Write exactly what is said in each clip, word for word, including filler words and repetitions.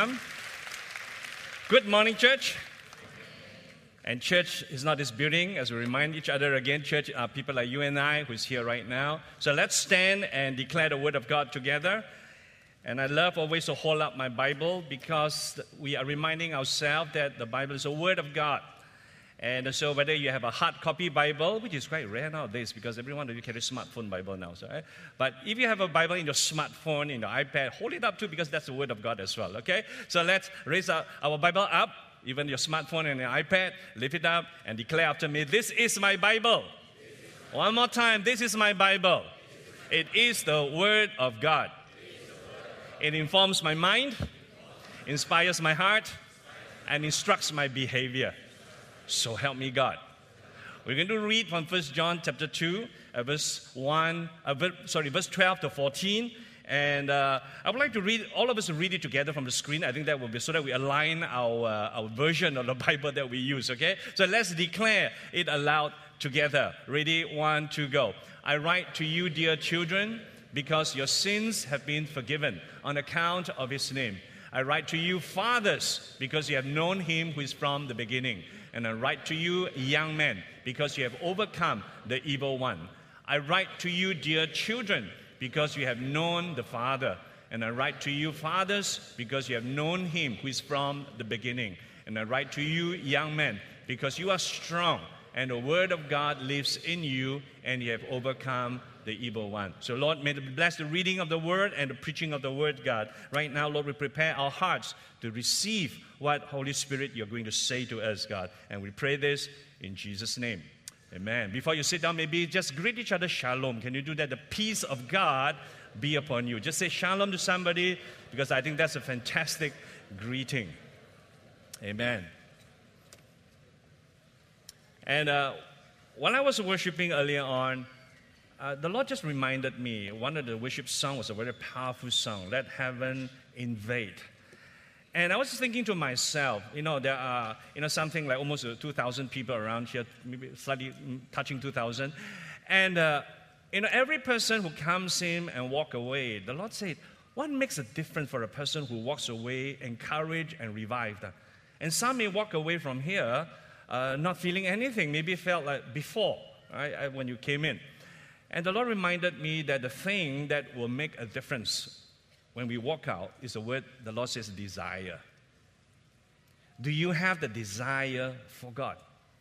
Welcome. Good morning, church. And church is not this building. As we remind each other again, church are people like you and I who's here right now. So let's stand and declare the word of God together. And I love always to hold up my Bible because we are reminding ourselves that the Bible is a word of God. And so whether you have a hard copy Bible, which is quite rare nowadays because everyone of you carry a smartphone Bible now. So, right? But if you have a Bible in your smartphone, in your iPad, hold it up too because that's the word of God as well, okay? So let's raise our, our Bible up, even your smartphone and your iPad, lift it up and declare after me, this is my Bible. One more time, this is my Bible. It is the word of God. It informs my mind, inspires my heart, and instructs my behavior. So help me God. We're going to read from First John chapter two, uh, verse one, uh, ver- sorry, verse twelve to fourteen. And uh, I would like to read, all of us to read it together from the screen. I think that will be so that we align our, uh, our version of the Bible that we use, okay? So let's declare it aloud together. Ready? One, two, go. I write to you, dear children, because your sins have been forgiven on account of his name. I write to you, fathers, because you have known him who is from the beginning. And I write to you, young men, because you have overcome the evil one. I write to you, dear children, because you have known the Father. And I write to you, fathers, because you have known him who is from the beginning. And I write to you, young men, because you are strong, and the word of God lives in you, and you have overcome the evil one. So, Lord, may you bless the reading of the word and the preaching of the word, God. Right now, Lord, we prepare our hearts to receive what Holy Spirit you're going to say to us, God. And we pray this in Jesus' name. Amen. Before you sit down, maybe just greet each other shalom. Can you do that? The peace of God be upon you. Just say shalom to somebody because I think that's a fantastic greeting. Amen. And uh, while I was worshiping earlier on, Uh, the Lord just reminded me, one of the worship songs was a very powerful song, Let Heaven Invade. And I was thinking to myself, you know, there are, you know, something like almost two thousand people around here, maybe slightly touching two thousand. And, uh, you know, every person who comes in and walk away, the Lord said, what makes a difference for a person who walks away encouraged and revived? And some may walk away from here uh, not feeling anything, maybe felt like before, right, when you came in. And the Lord reminded me that the thing that will make a difference when we walk out is the word, the Lord says, desire. Do you have the desire for God?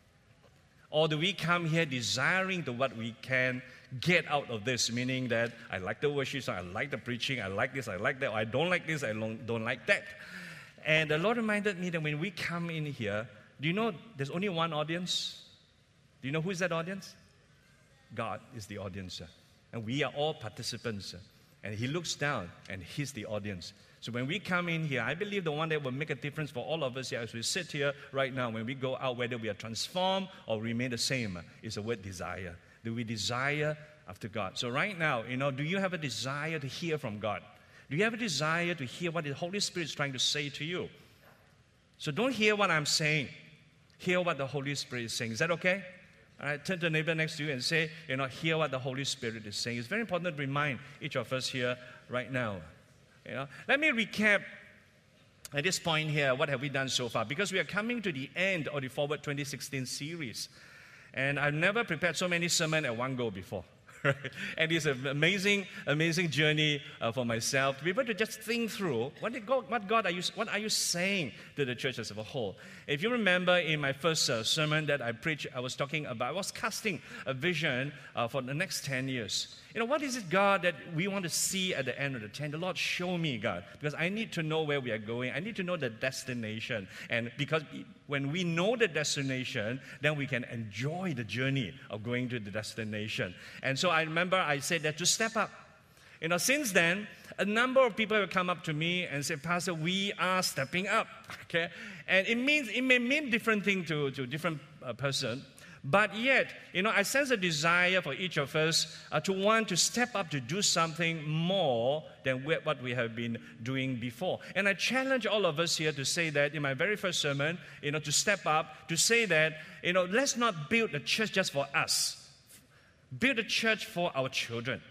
Or do we come here desiring to what we can get out of this, meaning that I like the worship song, I like the preaching, I like this, I like that, or I don't like this, I don't like that. And the Lord reminded me that when we come in here, do you know there's only one audience? Do you know who is that audience? God is the audience, and we are all participants, and he looks down, and he's the audience. So when we come in here, I believe the one that will make a difference for all of us here as we sit here right now, when we go out, whether we are transformed or remain the same, is the word desire. Do we desire after God? So right now, you know, do you have a desire to hear from God? Do you have a desire to hear what the Holy Spirit is trying to say to you? So don't hear what I'm saying. Hear what the Holy Spirit is saying. Is that okay? All right, turn to the neighbor next to you and say, you know, hear what the Holy Spirit is saying. It's very important to remind each of us here right now. You know, let me recap at this point here, what have we done so far? Because we are coming to the end of the Forward twenty sixteen series. And I've never prepared so many sermons at one go before. And it's an amazing, amazing journey uh, for myself to be able to just think through what did God, what God are you, what are you saying to the church as a whole. If you remember, in my first uh, sermon that I preached, I was talking about, I was casting a vision uh, for the next ten years. You know, what is it, God, that we want to see at the end of the ten? The Lord, show me, God, because I need to know where we are going. I need to know the destination. And because when we know the destination, then we can enjoy the journey of going to the destination. And so I remember I said that to step up. You know, since then, a number of people have come up to me and said, Pastor, we are stepping up. Okay? And it means, it may mean different thing to, to different uh, person. But yet, you know, I sense a desire for each of us uh, to want to step up to do something more than what we have been doing before. And I challenge all of us here to say that in my very first sermon, you know, to step up, to say that, you know, let's not build the church just for us. Build a church for our children.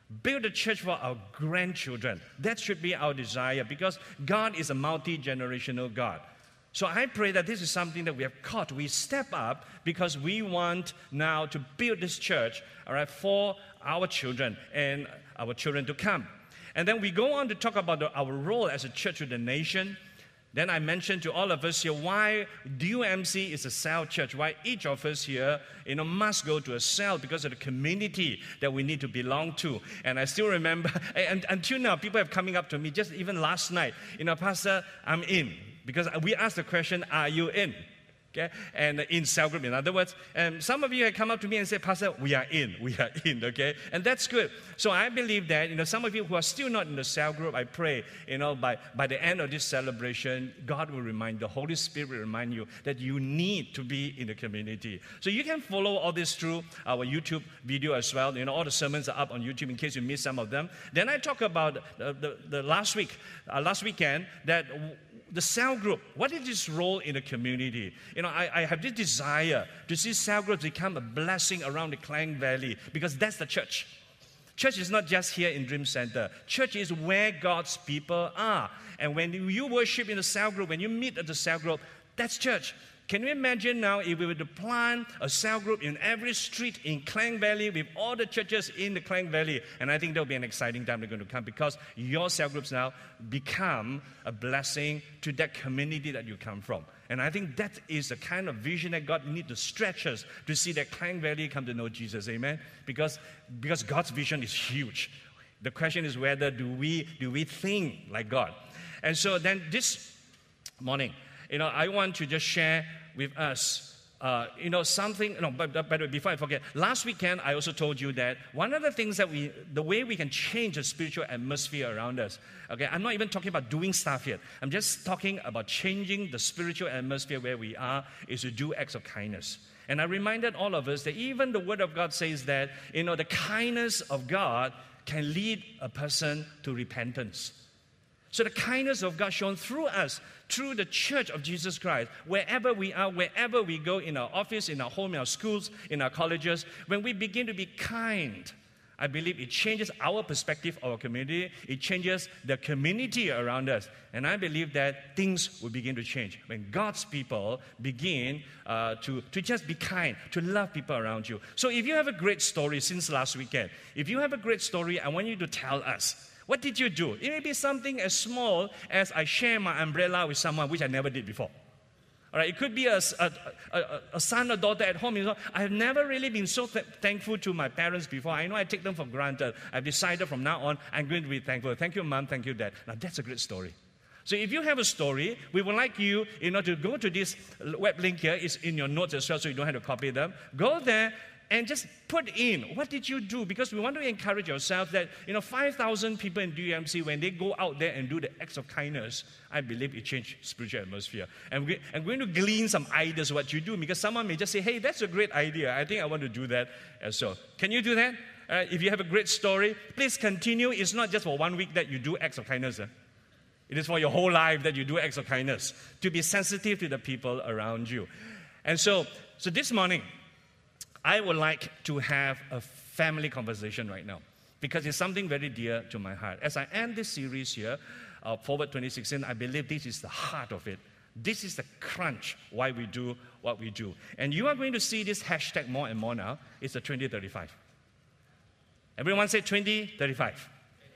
Build a church for our grandchildren. That should be our desire because God is a multi-generational God. So I pray that this is something that we have caught. We step up because we want now to build this church, all right, for our children and our children to come. And then we go on to talk about the, our role as a church to the nation. Then I mentioned to all of us here why D U M C is a cell church, why each of us here, you know, must go to a cell because of the community that we need to belong to. And I still remember, and until now, people have coming up to me, just even last night, you know, Pastor, I'm in. Because we asked the question, are you in? Okay, and in cell group, in other words, um, some of you have come up to me and said, Pastor, we are in, we are in, okay? And that's good. So I believe that, you know, some of you who are still not in the cell group, I pray, you know, by, by the end of this celebration, God will remind, the Holy Spirit will remind you that you need to be in the community. So you can follow all this through our YouTube video as well. You know, all the sermons are up on YouTube in case you missed some of them. Then I talk about the, the, the last week, uh, last weekend, that the cell group, what is its role in the community? You know, I, I have this desire to see cell groups become a blessing around the Klang Valley because that's the church. Church is not just here in Dream Center. Church is where God's people are. And when you worship in the cell group, when you meet at the cell group, that's church. Can you imagine now if we were to plant a cell group in every street in Klang Valley with all the churches in the Klang Valley? And I think that will be an exciting time that's going to come because your cell groups now become a blessing to that community that you come from. And I think that is the kind of vision that God needs to stretch us to see that Klang Valley come to know Jesus. Amen? Because, because God's vision is huge. The question is whether do we, do we think like God? And so then this morning, you know, I want to just share with us, uh, you know, something, no, but, but before I forget, last weekend I also told you that one of the things that we, the way we can change the spiritual atmosphere around us, okay, I'm not even talking about doing stuff yet. I'm just talking about changing the spiritual atmosphere where we are is to do acts of kindness. And I reminded all of us that even the Word of God says that, you know, the kindness of God can lead a person to repentance. So the kindness of God shown through us, through the church of Jesus Christ, wherever we are, wherever we go, in our office, in our home, in our schools, in our colleges, when we begin to be kind, I believe it changes our perspective of our community. It changes the community around us. And I believe that things will begin to change when God's people begin uh, to, to just be kind, to love people around you. So if you have a great story since last weekend, if you have a great story, I want you to tell us. What did you do? It may be something as small as I share my umbrella with someone, which I never did before. All right, it could be a, a, a, a son or daughter at home. You know, I have never really been so th- thankful to my parents before. I know I take them for granted. I've decided from now on, I'm going to be thankful. Thank you, Mom. Thank you, Dad. Now, that's a great story. So if you have a story, we would like you, you know, to go to this web link here. It's in your notes as well, so you don't have to copy them. Go there and just put in, what did you do? Because we want to encourage ourselves that, you know, five thousand people in D U M C, when they go out there and do the acts of kindness, I believe it changed spiritual atmosphere. And we, I'm going to glean some ideas of what you do, because someone may just say, hey, that's a great idea. I think I want to do that as well. Can you do that? Uh, if you have a great story, please continue. It's not just for one week that you do acts of kindness. Eh? It is for your whole life that you do acts of kindness, to be sensitive to the people around you. And so, so this morning, I would like to have a family conversation right now because it's something very dear to my heart. As I end this series here, uh, Forward twenty sixteen, I believe this is the heart of it. This is the crunch why we do what we do. And you are going to see this hashtag more and more now. It's the twenty thirty-five. Everyone say twenty thirty-five.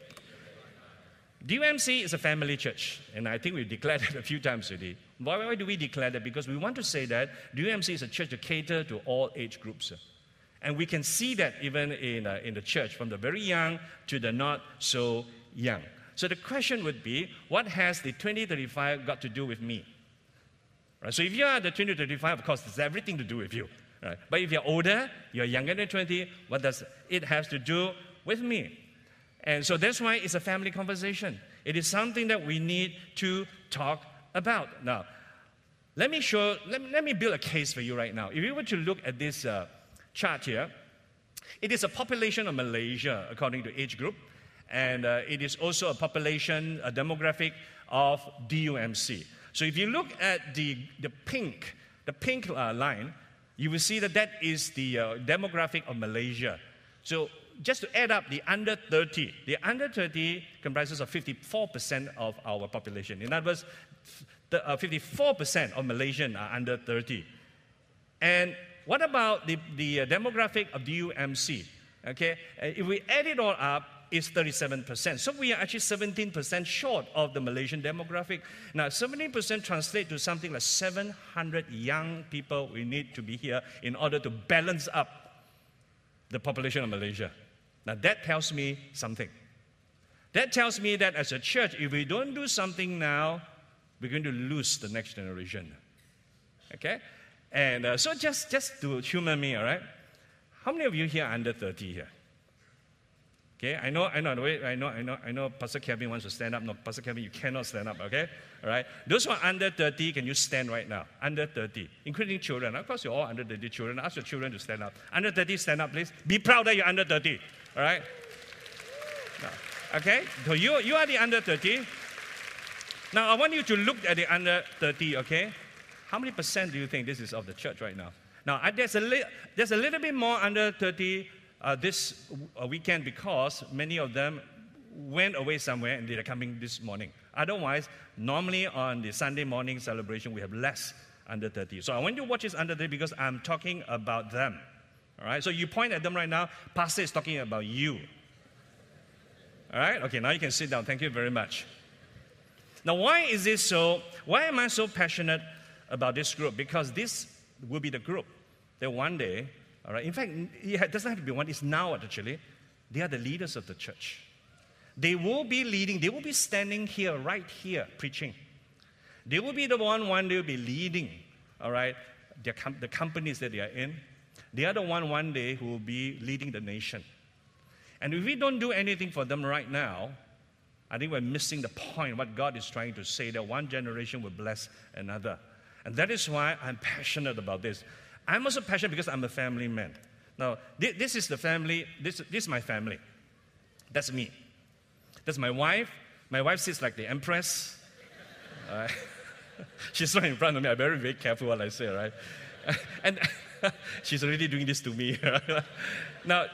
D U M C is a family church, and I think we've declared it a few times already. Why, why do we declare that? Because we want to say that D U M C is a church to cater to all age groups. And we can see that even in, uh, in the church, from the very young to the not so young. So the question would be, what has the twenty thirty-five got to do with me? Right, so if you are the twenty thirty-five, of course, it's everything to do with you. Right? But if you're older, you're younger than twenty, what does it have to do with me? And so that's why it's a family conversation. It is something that we need to talk about. Now, let me show, let me, let me build a case for you right now. If you were to look at this uh, chart here, it is a population of Malaysia according to age group, and uh, it is also a population, a demographic of D U M C. So if you look at the, the pink, the pink uh, line, you will see that that is the uh, demographic of Malaysia. So just to add up the under thirty, the under thirty comprises of fifty-four percent of our population. In other words, the, uh, fifty-four percent of Malaysians are under thirty. And what about the, the uh, demographic of the U M C? Okay, uh, if we add it all up, it's thirty-seven percent. So we are actually seventeen percent short of the Malaysian demographic. Now, seventeen percent translate to something like seven hundred young people we need to be here in order to balance up the population of Malaysia. Now, that tells me something. That tells me that as a church, if we don't do something now, we're going to lose the next generation. Okay? And uh, so just, just to humor me, all right? How many of you here are under thirty here? Okay, I know, I know, wait, I know, I know, I know Pastor Kevin wants to stand up. No, Pastor Kevin, you cannot stand up, okay? All right? Those who are under thirty, can you stand right now? Under thirty, including children. Of course, you're all under thirty children. Ask your children to stand up. Under thirty, stand up, please. Be proud that you're under thirty, all right? No. Okay, so you, you are the under thirty. Now, I want you to look at the under thirty, okay? How many percent do you think this is of the church right now? Now, there's a, li- there's a little bit more under thirty uh, this uh, weekend because many of them went away somewhere and they're coming this morning. Otherwise, normally on the Sunday morning celebration, we have less under thirty. So I want you to watch this under thirty because I'm talking about them. All right? So you point at them right now. Pastor is talking about you. All right? Okay, now you can sit down. Thank you very much. Now, why is this so? Why am I so passionate about this group? Because this will be the group that one day, all right, in fact, it doesn't have to be one, it's now actually, they are the leaders of the church. They will be leading, they will be standing here, right here, preaching. They will be the one one day will be leading, all right, their com- the companies that they are in. They are the one one day who will be leading the nation. And if we don't do anything for them right now, I think we're missing the point, what God is trying to say, that one generation will bless another. And that is why I'm passionate about this. I'm also passionate because I'm a family man. Now, this is the family, this, this is my family. That's me. That's my wife. My wife sits like the empress. Uh, she's right in front of me. I'm very, very careful what I say, right? And she's already doing this to me. Now,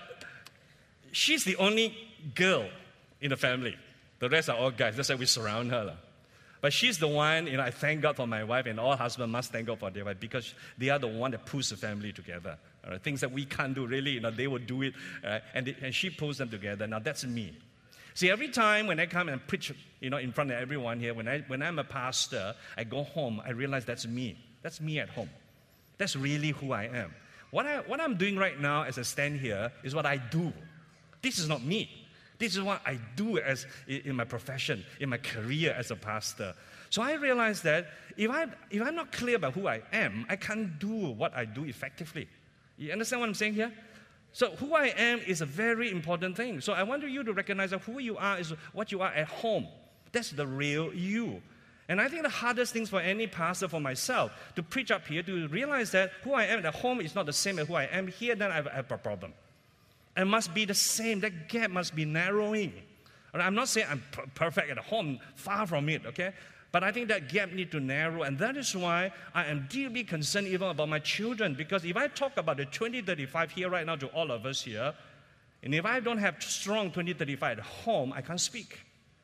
she's the only girl in the family. The rest are all guys. That's why we surround her. But she's the one, you know, I thank God for my wife, and all husbands must thank God for their wife because they are the one that pulls the family together. All right? Things that we can't do, really, you know, they will do it, right? and, they, and she pulls them together. Now, that's me. See, every time when I come and preach, you know, in front of everyone here, when, I, when I'm a pastor, I go home, I realize that's me. That's me at home. That's really who I am. What, I, what I'm doing right now as I stand here is what I do. This is not me. This is what I do as in my profession, in my career as a pastor. So I realized that if, I, if I'm not clear about who I am, I can't do what I do effectively. You understand what I'm saying here? So who I am is a very important thing. So I want you to recognize that who you are is what you are at home. That's the real you. And I think the hardest things for any pastor, for myself, to preach up here, to realize that who I am at home is not the same as who I am here, then I have, I have a problem. It must be the same. That gap must be narrowing. I'm not saying I'm per- perfect at home, far from it, okay? But I think that gap needs to narrow, and that is why I am deeply concerned even about my children, because if I talk about the twenty thirty-five here right now to all of us here, and if I don't have strong twenty thirty-five at home, I can't speak.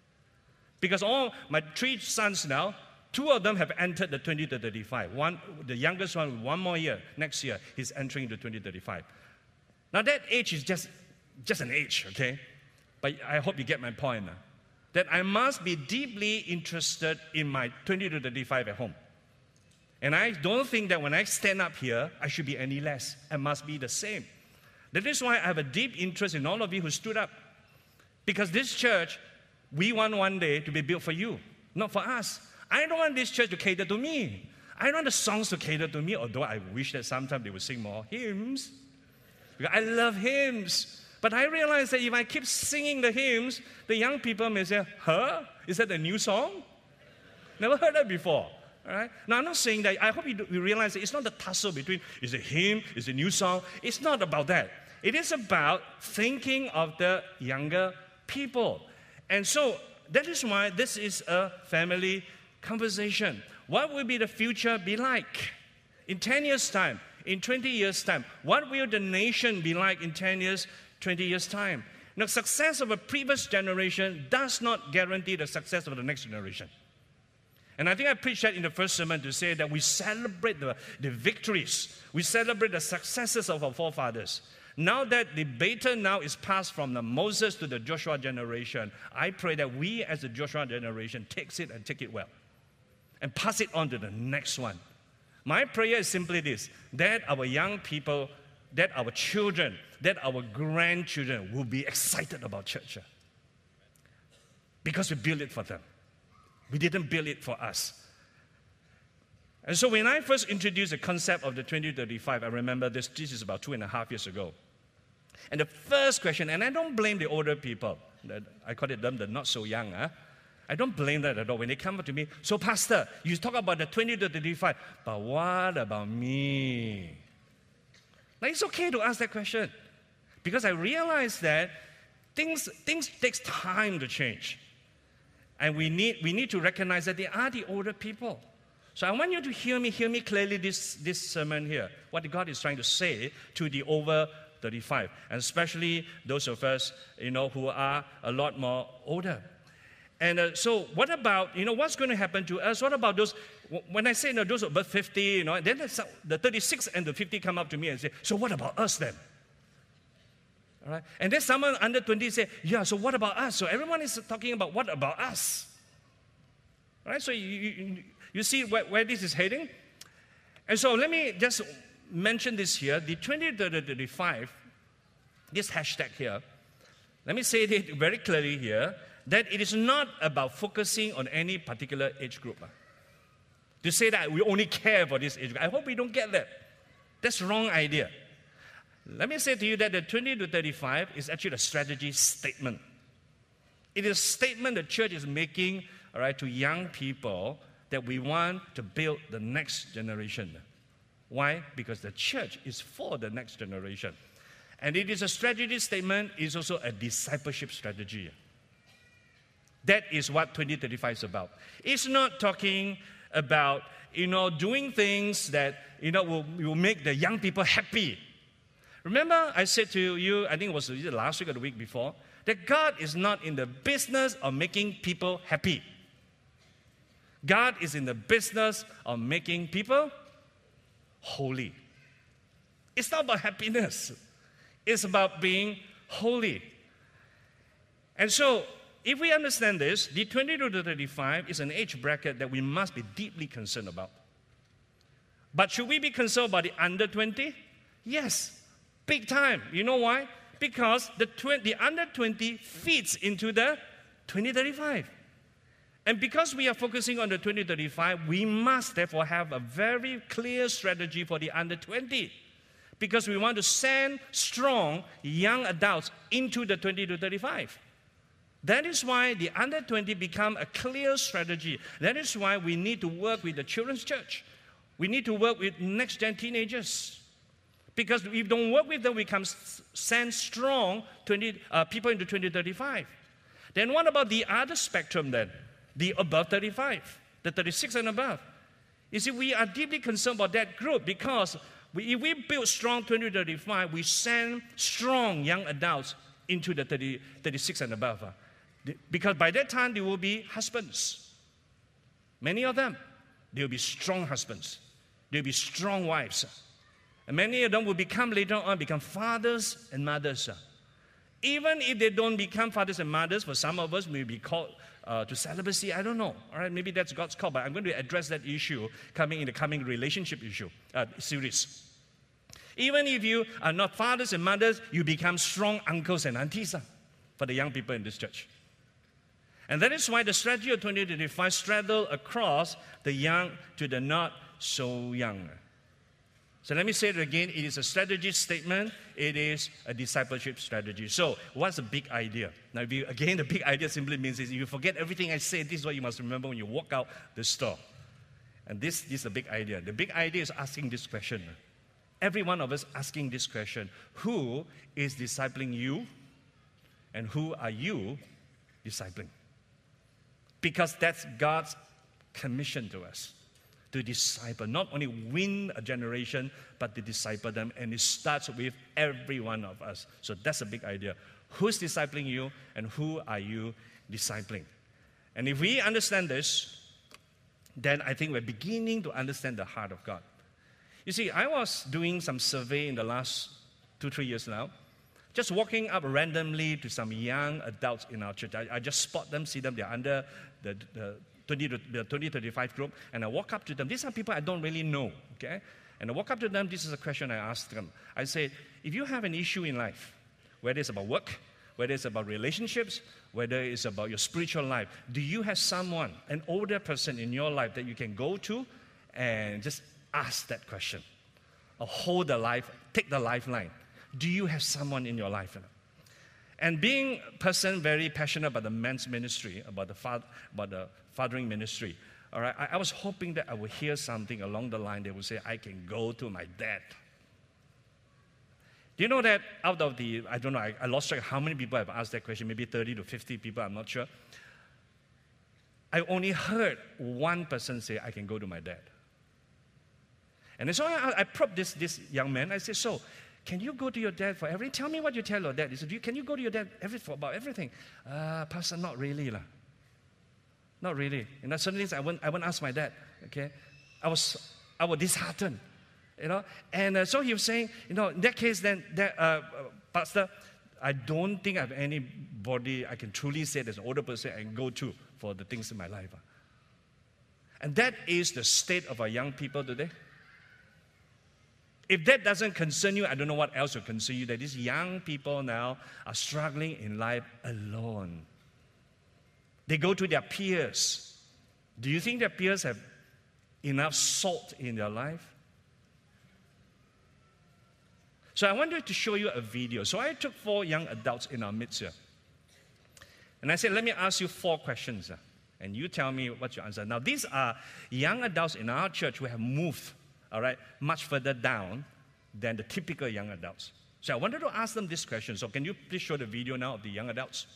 Because all my three sons now, two of them have entered the twenty thirty-five. One, the youngest one, one more year, next year, he's entering the twenty thirty-five. Now that age is just, just an age, okay? But I hope you get my point now. That I must be deeply interested in my twenty to thirty-five at home. And I don't think that when I stand up here, I should be any less. I must be the same. That is why I have a deep interest in all of you who stood up. Because this church, we want one day to be built for you, not for us. I don't want this church to cater to me. I don't want the songs to cater to me, although I wish that sometime they would sing more hymns. Because I love hymns. But I realize that if I keep singing the hymns, the young people may say, huh? Is that a new song? Never heard that before. All right? Now, I'm not saying that. I hope you, do, you realize that it's not the tussle between, is it hymn, is it a new song? It's not about that. It is about thinking of the younger people. And so, that is why this is a family conversation. What will be the future be like? In ten years' time, in twenty years' time, what will the nation be like in ten years? twenty years' time. Now, success of a previous generation does not guarantee the success of the next generation. And I think I preached that in the first sermon to say that we celebrate the, the victories. We celebrate the successes of our forefathers. Now that the baton now is passed from the Moses to the Joshua generation, I pray that we as the Joshua generation takes it and take it well and pass it on to the next one. My prayer is simply this, that our young people, that our children, that our grandchildren will be excited about church. Because we built it for them. We didn't build it for us. And so when I first introduced the concept of the twenty thirty-five, I remember this, this is about two and a half years ago. And the first question, and I don't blame the older people, I call it them the not so young, huh? I don't blame them at all. When they come up to me, so pastor, you talk about the twenty to thirty-five, but what about me? Now it's okay to ask that question because I realize that things, things takes time to change. And we need, we need to recognize that they are the older people. So I want you to hear me, hear me clearly this, this sermon here, what God is trying to say to the over thirty-five, and especially those of us, you know, who are a lot more older. And uh, so what about, you know, what's going to happen to us? What about those, when I say, you know, those above fifty, you know, then the thirty-six and the fifty come up to me and say, so what about us then? All right? And then someone under twenty say, yeah, so what about us? So everyone is talking about what about us? All right? So you, you, you see where, where this is heading? And so let me just mention this here. The twenty to thirty-five, this hashtag here, let me say it very clearly here, that it is not about focusing on any particular age group. To say that we only care for this age group. I hope we don't get that. That's the wrong idea. Let me say to you that the twenty to thirty-five is actually a strategy statement. It is a statement the church is making, all right, to young people that we want to build the next generation. Why? Because the church is for the next generation. And it is a strategy statement, it's also a discipleship strategy. That is what twenty thirty-five is about. It's not talking about, you know, doing things that, you know, will, will make the young people happy. Remember, I said to you, I think it was either last week or the week before, that God is not in the business of making people happy. God is in the business of making people holy. It's not about happiness. It's about being holy. And so, if we understand this, the twenty to thirty-five is an age bracket that we must be deeply concerned about. But should we be concerned about the under twenty? Yes. Big time. You know why? Because the, tw- the under twenty fits into the twenty thirty-five. And because we are focusing on the twenty thirty-five, we must therefore have a very clear strategy for the under twenty. Because we want to send strong young adults into the twenty to thirty-five. That is why the under twenty become a clear strategy. That is why we need to work with the children's church. We need to work with next-gen teenagers. Because if we don't work with them, we can send strong twenty, uh, people into twenty thirty-five. Then what about the other spectrum then? The above thirty-five, the thirty-six and above. You see, we are deeply concerned about that group because we, if we build strong twenty thirty-five, we send strong young adults into the thirty, thirty-six and above. Uh, because by that time, they will be husbands. Many of them, they will be strong husbands. They will be strong wives. And many of them will become later on, become fathers and mothers. Even if they don't become fathers and mothers, for some of us may be called uh, to celibacy, I don't know. All right, maybe that's God's call, but I'm going to address that issue coming in the coming relationship issue uh, series. Even if you are not fathers and mothers, you become strong uncles and aunties uh, for the young people in this church. And that is why the strategy of twenty thirty-five straddle across the young to the not so young. So let me say it again. It is a strategy statement. It is a discipleship strategy. So what's the big idea? Now, if you, again, the big idea simply means is if you forget everything I say, this is what you must remember when you walk out the store. And this, this is the big idea. The big idea is asking this question. Every one of us asking this question. Who is discipling you? And who are you discipling? Because that's God's commission to us. to disciple, not only win a generation, but to disciple them. And it starts with every one of us. So that's a big idea. Who's discipling you, and who are you discipling? And if we understand this, then I think we're beginning to understand the heart of God. You see, I was doing some survey in the last two, three years now, just walking up randomly to some young adults in our church. I, I just spot them, see them, they're under the, the twenty to the twenty thirty-five group, and I walk up to them. These are people I don't really know, okay? And I walk up to them, this is a question I ask them. I say, if you have an issue in life, whether it's about work, whether it's about relationships, whether it's about your spiritual life, do you have someone, an older person in your life that you can go to and just ask that question? Or hold the life, take the lifeline. Do you have someone in your life? And being a person very passionate about the men's ministry, about the, fa- about the fathering ministry, all right, I, I was hoping that I would hear something along the line that would say, I can go to my dad. Do you know that out of the, I don't know, I, I lost track how many people have asked that question, maybe thirty to fifty people, I'm not sure. I only heard one person say, I can go to my dad. And so I, I probed this, this young man. I said, so, can you go to your dad for everything? Tell me what you tell your dad. He said, can you go to your dad every, for about everything? Uh, Pastor, not really. La. Not really. And then suddenly I went, I went ask my dad, okay? I was, I was disheartened, you know? And uh, so he was saying, you know, in that case then, that, uh, uh, Pastor, I don't think I have anybody I can truly say there's an older person I can go to for the things in my life. Uh. And that is the state of our young people today. If that doesn't concern you, I don't know what else will concern you, that these young people now are struggling in life alone. They go to their peers. Do you think their peers have enough salt in their life? So I wanted to show you a video. So I took four young adults in our midst here. And I said, let me ask you four questions. And you tell me what you answer. Now, these are young adults in our church who have moved, all right, much further down than the typical young adults. So I wanted to ask them this question. So can you please show the video now of the young adults?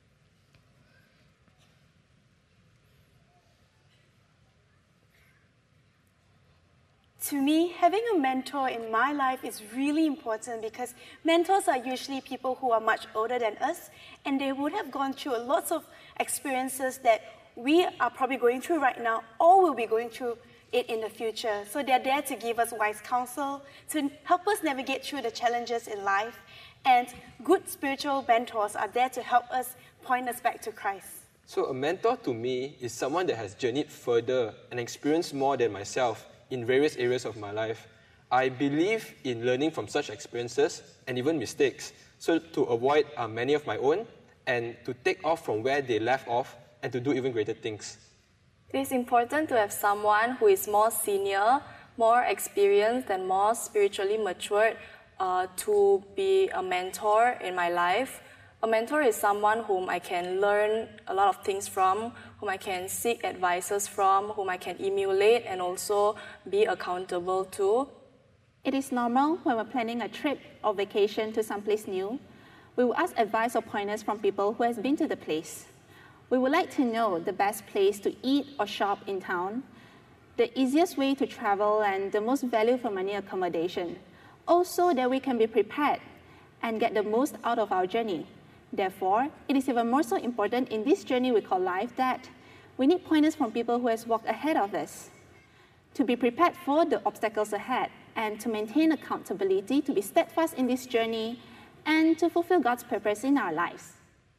To me, having a mentor in my life is really important because mentors are usually people who are much older than us, and they would have gone through lots of experiences that we are probably going through right now, or will be going through it in the future. So they're there to give us wise counsel, to help us navigate through the challenges in life. And good spiritual mentors are there to help us point us back to Christ. So a mentor to me is someone that has journeyed further and experienced more than myself in various areas of my life. I believe in learning from such experiences and even mistakes, so to avoid uh, many of my own and to take off from where they left off and to do even greater things. It is important to have someone who is more senior, more experienced, and more spiritually matured uh, to be a mentor in my life. A mentor is someone whom I can learn a lot of things from, whom I can seek advices from, whom I can emulate and also be accountable to. It is normal when we're planning a trip or vacation to someplace new. We will ask advice or pointers from people who has been to the place. We would like to know the best place to eat or shop in town, the easiest way to travel, and the most value for money accommodation. Also, that we can be prepared and get the most out of our journey. Therefore, it is even more so important in this journey we call life that we need pointers from people who has walked ahead of us, to be prepared for the obstacles ahead, and to maintain accountability, to be steadfast in this journey, and to fulfill God's purpose in our lives.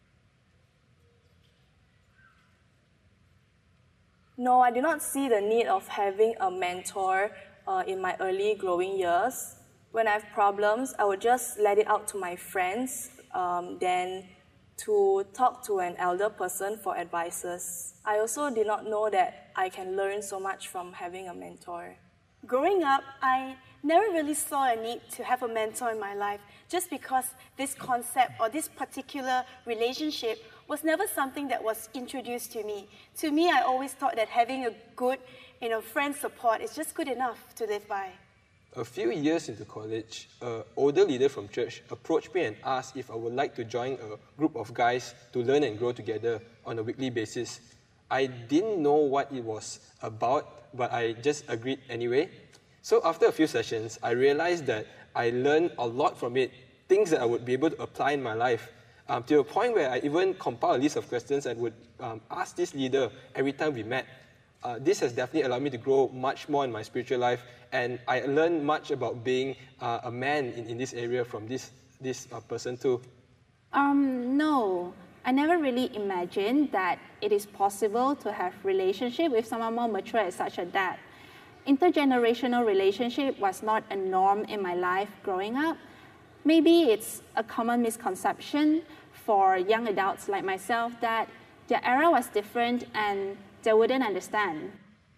No, I do not see the need of having a mentor uh, in my early growing years. When I have problems, I would just let it out to my friends, um, then to talk to an elder person for advices. I also did not know that I can learn so much from having a mentor. Growing up, I never really saw a need to have a mentor in my life just because this concept or this particular relationship was never something that was introduced to me. To me, I always thought that having a good, you know, friend support is just good enough to live by. A few years into college, an older leader from church approached me and asked if I would like to join a group of guys to learn and grow together on a weekly basis. I didn't know what it was about, but I just agreed anyway. So after a few sessions, I realized that I learned a lot from it, things that I would be able to apply in my life, um, to a point where I even compiled a list of questions and would um, ask this leader every time we met. Uh, this has definitely allowed me to grow much more in my spiritual life, and I learned much about being uh, a man in, in this area from this, this uh, person too. Um, no, I never really imagined that it is possible to have relationship with someone more mature as such as that. Intergenerational relationship was not a norm in my life growing up. Maybe it's a common misconception for young adults like myself that their era was different and they wouldn't understand.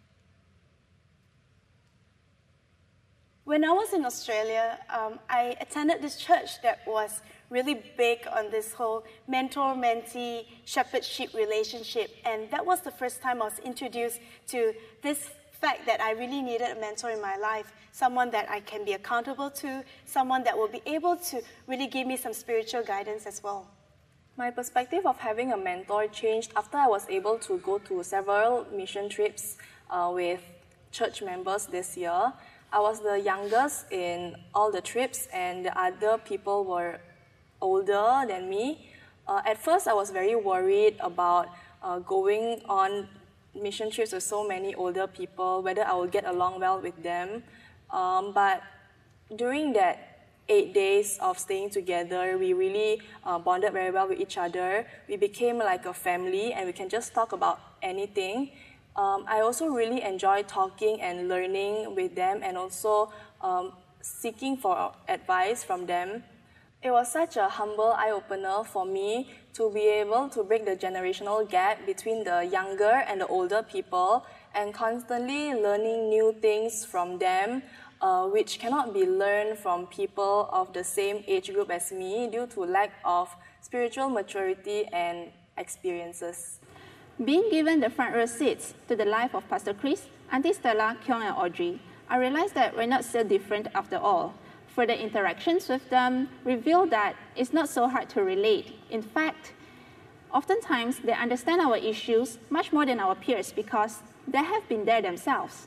When I was in Australia, um, I attended this church that was really big on this whole mentor-mentee, shepherd-sheep relationship. And that was the first time I was introduced to this fact that I really needed a mentor in my life, someone that I can be accountable to, someone that will be able to really give me some spiritual guidance as well. My perspective of having a mentor changed after I was able to go to several mission trips uh, with church members this year. I was the youngest in all the trips, and the other people were older than me. Uh, at first, I was very worried about uh, going on mission trips with so many older people, whether I would get along well with them. Um, but during that eight days of staying together, we really uh, bonded very well with each other. We became like a family, and we can just talk about anything. Um, I also really enjoy talking and learning with them, and also um, seeking for advice from them. It was such a humble eye-opener for me to be able to break the generational gap between the younger and the older people, and constantly learning new things from them, uh, which cannot be learned from people of the same age group as me due to lack of spiritual maturity and experiences. Being given the front row seats to the life of Pastor Chris, Auntie Stella, Kyung and Audrey, I realized that we're not so different after all. Further interactions with them reveal that it's not so hard to relate. In fact, oftentimes they understand our issues much more than our peers because they have been there themselves.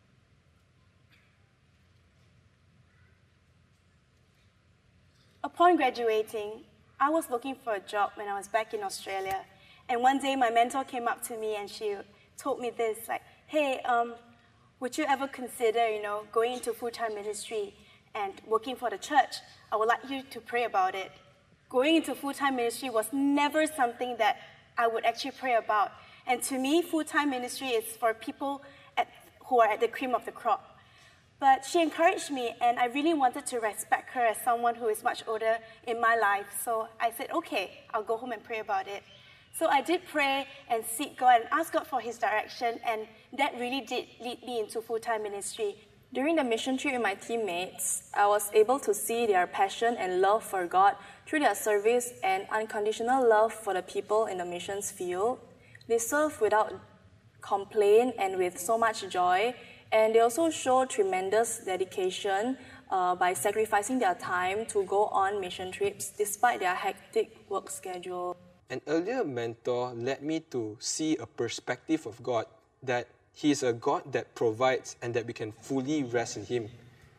Upon graduating, I was looking for a job when I was back in Australia. And one day my mentor came up to me and she told me this, like, hey, um, would you ever consider, you know, going into full-time ministry and working for the church? I would like you to pray about it. Going into full-time ministry was never something that I would actually pray about. And to me, full-time ministry is for people at, who are at the cream of the crop. But she encouraged me, and I really wanted to respect her as someone who is much older in my life. So I said, okay, I'll go home and pray about it. So I did pray and seek God and ask God for His direction, and that really did lead me into full-time ministry. During the mission trip with my teammates, I was able to see their passion and love for God through their service and unconditional love for the people in the missions field. They serve without complaint and with so much joy, and they also show tremendous dedication uh, by sacrificing their time to go on mission trips despite their hectic work schedule. An earlier mentor led me to see a perspective of God, that He is a God that provides and that we can fully rest in Him.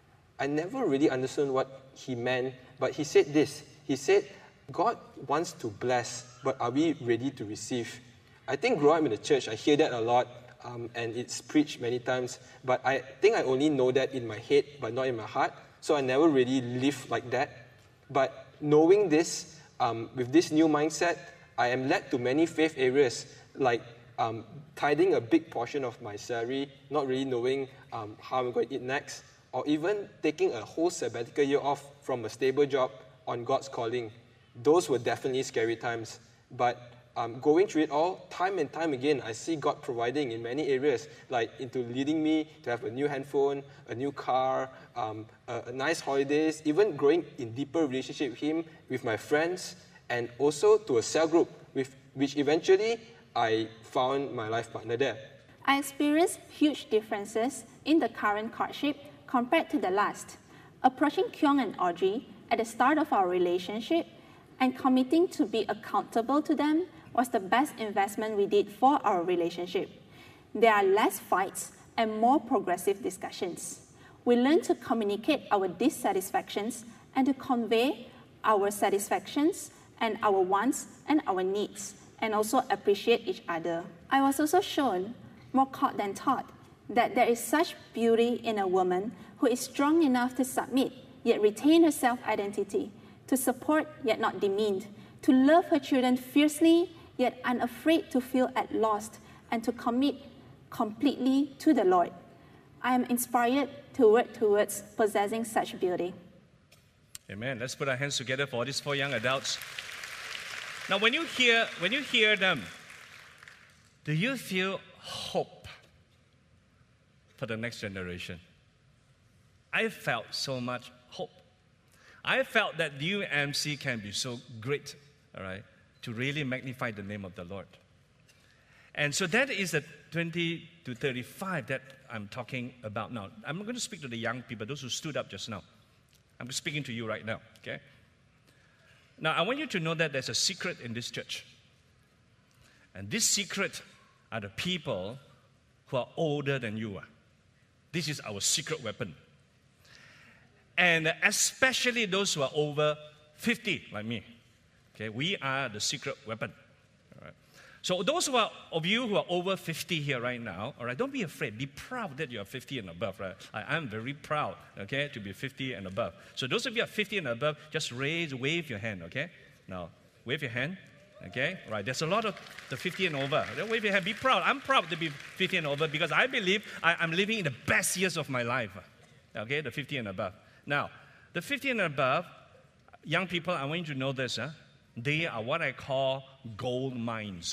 I never really understood what he meant, but he said this. He said, God wants to bless, but are we ready to receive? I think growing up in the church, I hear that a lot, um, and it's preached many times, but I think I only know that in my head, but not in my heart, so I never really live like that. But knowing this, um, with this new mindset, I am led to many faith areas, like um, tithing a big portion of my salary, not really knowing um, how I'm going to eat next, or even taking a whole sabbatical year off from a stable job on God's calling. Those were definitely scary times. But um, going through it all, time and time again, I see God providing in many areas, like into leading me to have a new handphone, a new car, um, a, a nice holidays, even growing in deeper relationship with Him, with my friends, and also to a cell group, with which eventually I found my life partner there. I experienced huge differences in the current courtship compared to the last. Approaching Kyung and Audrey at the start of our relationship and committing to be accountable to them was the best investment we did for our relationship. There are less fights and more progressive discussions. We learn to communicate our dissatisfactions and to convey our satisfactions and our wants and our needs, and also appreciate each other. I was also shown, more caught than taught, that there is such beauty in a woman who is strong enough to submit, yet retain her self-identity, to support, yet not demeaned, to love her children fiercely, yet unafraid to feel at loss, and to commit completely to the Lord. I am inspired to work towards possessing such beauty. Amen. Let's put our hands together for these four young adults. Now, when you hear, when you hear them, do you feel hope for the next generation? I felt so much hope. I felt that U M C can be so great, all right, to really magnify the name of the Lord. And so that is the twenty to thirty-five that I'm talking about now. I'm going to speak to the young people, those who stood up just now. I'm speaking to you right now, okay? Now, I want you to know that there's a secret in this church. And this secret are the people who are older than you are. This is our secret weapon. And especially those who are over fifty, like me. Okay, we are the secret weapon. All right. So those who are, of you who are over fifty here right now, all right, don't be afraid. Be proud that you are fifty and above, right? I am very proud, okay, to be fifty and above. So those of you who are fifty and above, just raise, wave your hand, okay? Now, wave your hand, okay? All right, there's a lot of the fifty and over. Wave your hand, be proud. I'm proud to be fifty and over because I believe I, I'm living in the best years of my life, okay, the fifty and above. Now, the fifty and above, young people, I want you to know this, huh? They are what I call gold mines.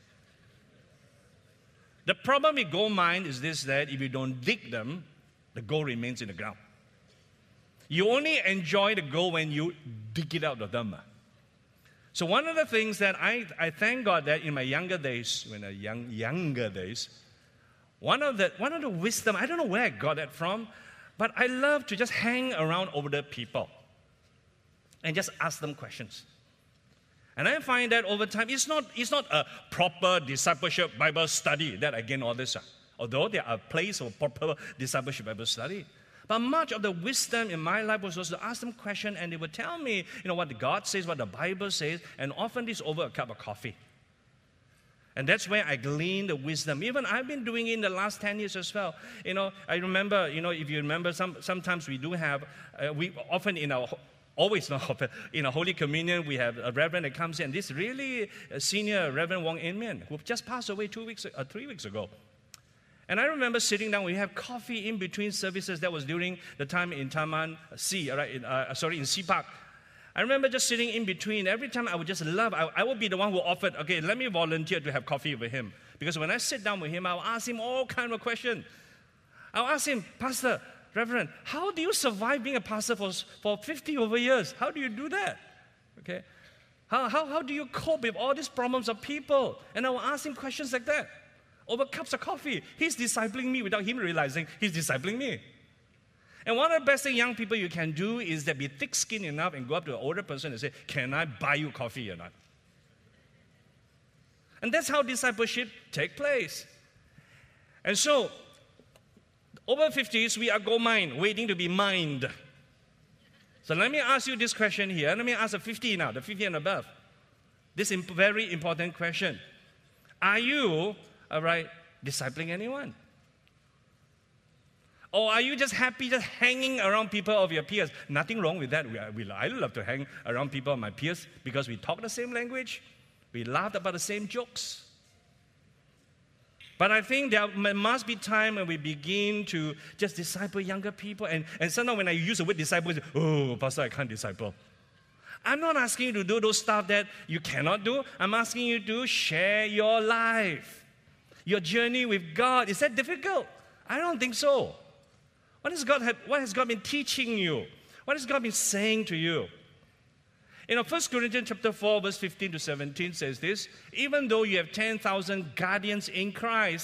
The problem with gold mine is this, that if you don't dig them, the gold remains in the ground. You only enjoy the gold when you dig it out of them. So one of the things that I, I thank God that in my younger days, when I young younger days, one of the one of the wisdom, I don't know where I got that from, but I love to just hang around older people and just ask them questions. And I find that over time, it's not, it's not a proper discipleship Bible study that I gain all this. Although there are places for proper discipleship Bible study. But much of the wisdom in my life was also to ask them questions, and they would tell me, you know, what God says, what the Bible says, and often this over a cup of coffee. And that's where I glean the wisdom. Even I've been doing it in the last ten years as well. You know, I remember, you know, if you remember, some, sometimes we do have, uh, we often in our, always not in a Holy Communion, we have a reverend that comes in. This really senior Reverend Wong In Mian, who just passed away two weeks, uh, three weeks ago. And I remember sitting down, we have coffee in between services. That was during the time in Taman C, right, in, uh, sorry, in C Park. I remember just sitting in between. Every time I would just love, I, I would be the one who offered, okay, let me volunteer to have coffee with him. Because when I sit down with him, I'll ask him all kinds of questions. I'll ask him, Pastor, Reverend, how do you survive being a pastor for, for fifty over years? How do you do that? Okay. How, how, how do you cope with all these problems of people? And I will ask him questions like that. Over cups of coffee. He's discipling me without him realizing he's discipling me. And one of the best things young people you can do is that be thick-skinned enough and go up to an older person and say, can I buy you coffee or not? And that's how discipleship takes place. And so, over fifties, we are gold mine, waiting to be mined. So let me ask you this question here. Let me ask the fifty now, the fifty and above. This is a very important question. Are you, all right, discipling anyone? Or are you just happy just hanging around people of your peers? Nothing wrong with that. We, are, we, I love to hang around people of my peers because we talk the same language. We laugh about the same jokes. But I think there must be time when we begin to just disciple younger people. And, and sometimes when I use the word disciple, oh, Pastor, I can't disciple. I'm not asking you to do those stuff that you cannot do. I'm asking you to share your life, your journey with God. Is that difficult? I don't think so. What has God, what has God been teaching you? What has God been saying to you? You know, First Corinthians chapter four, verse fifteen to seventeen says this, even though you have ten thousand guardians in Christ,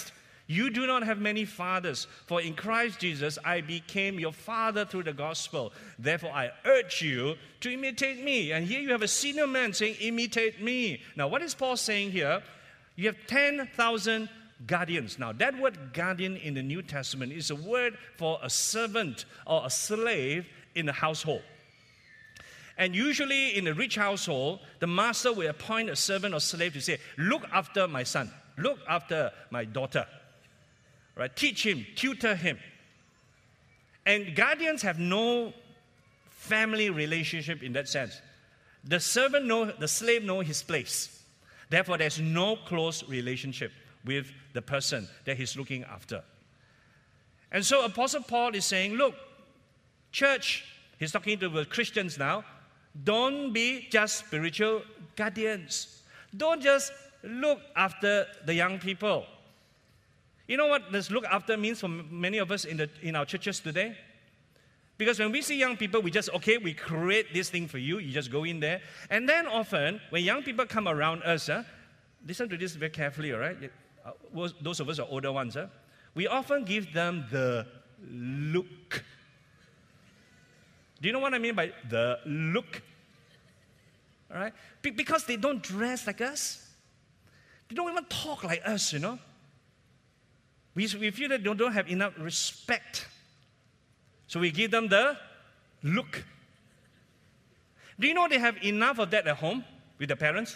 You do not have many fathers, for in Christ Jesus I became your father through the gospel. Therefore I urge you to imitate me. And here you have a senior man saying, imitate me. Now what is Paul saying here? You have ten thousand guardians. Now that word guardian in the New Testament is a word for a servant or a slave in a household. And usually in a rich household, the master will appoint a servant or slave to say, look after my son, look after my daughter. Right? Teach him, tutor him. And guardians have no family relationship in that sense. The servant know, the slave know his place. Therefore, there's no close relationship with the person that he's looking after. And so Apostle Paul is saying, look, church, he's talking to the Christians now, don't be just spiritual guardians. Don't just look after the young people. You know what this look after means for many of us in, the, in our churches today? Because when we see young people, we just, okay, we create this thing for you. You just go in there. And then often, when young people come around us, uh, listen to this very carefully, all right? Uh, those of us are older ones. Uh, we often give them the look. Do you know what I mean by the look? All right? Be- because they don't dress like us. They don't even talk like us, you know. We, we feel that they don't have enough respect. So we give them the look. Do you know they have enough of that at home with their parents?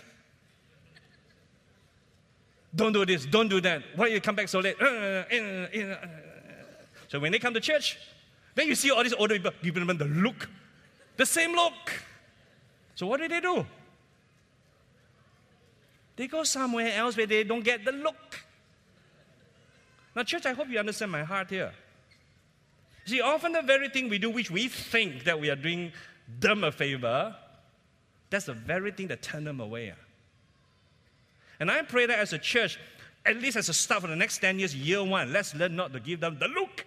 Don't do this, don't do that. Why you come back so late? Uh, uh, uh, uh. So when they come to church, then you see all these older people giving them the look. The same look. So what do they do? They go somewhere else where they don't get the look. Now, church, I hope you understand my heart here. See, often the very thing we do, which we think that we are doing them a favor, that's the very thing that turns them away. And I pray that as a church, at least as a start for the next ten years, year one, let's learn not to give them the look.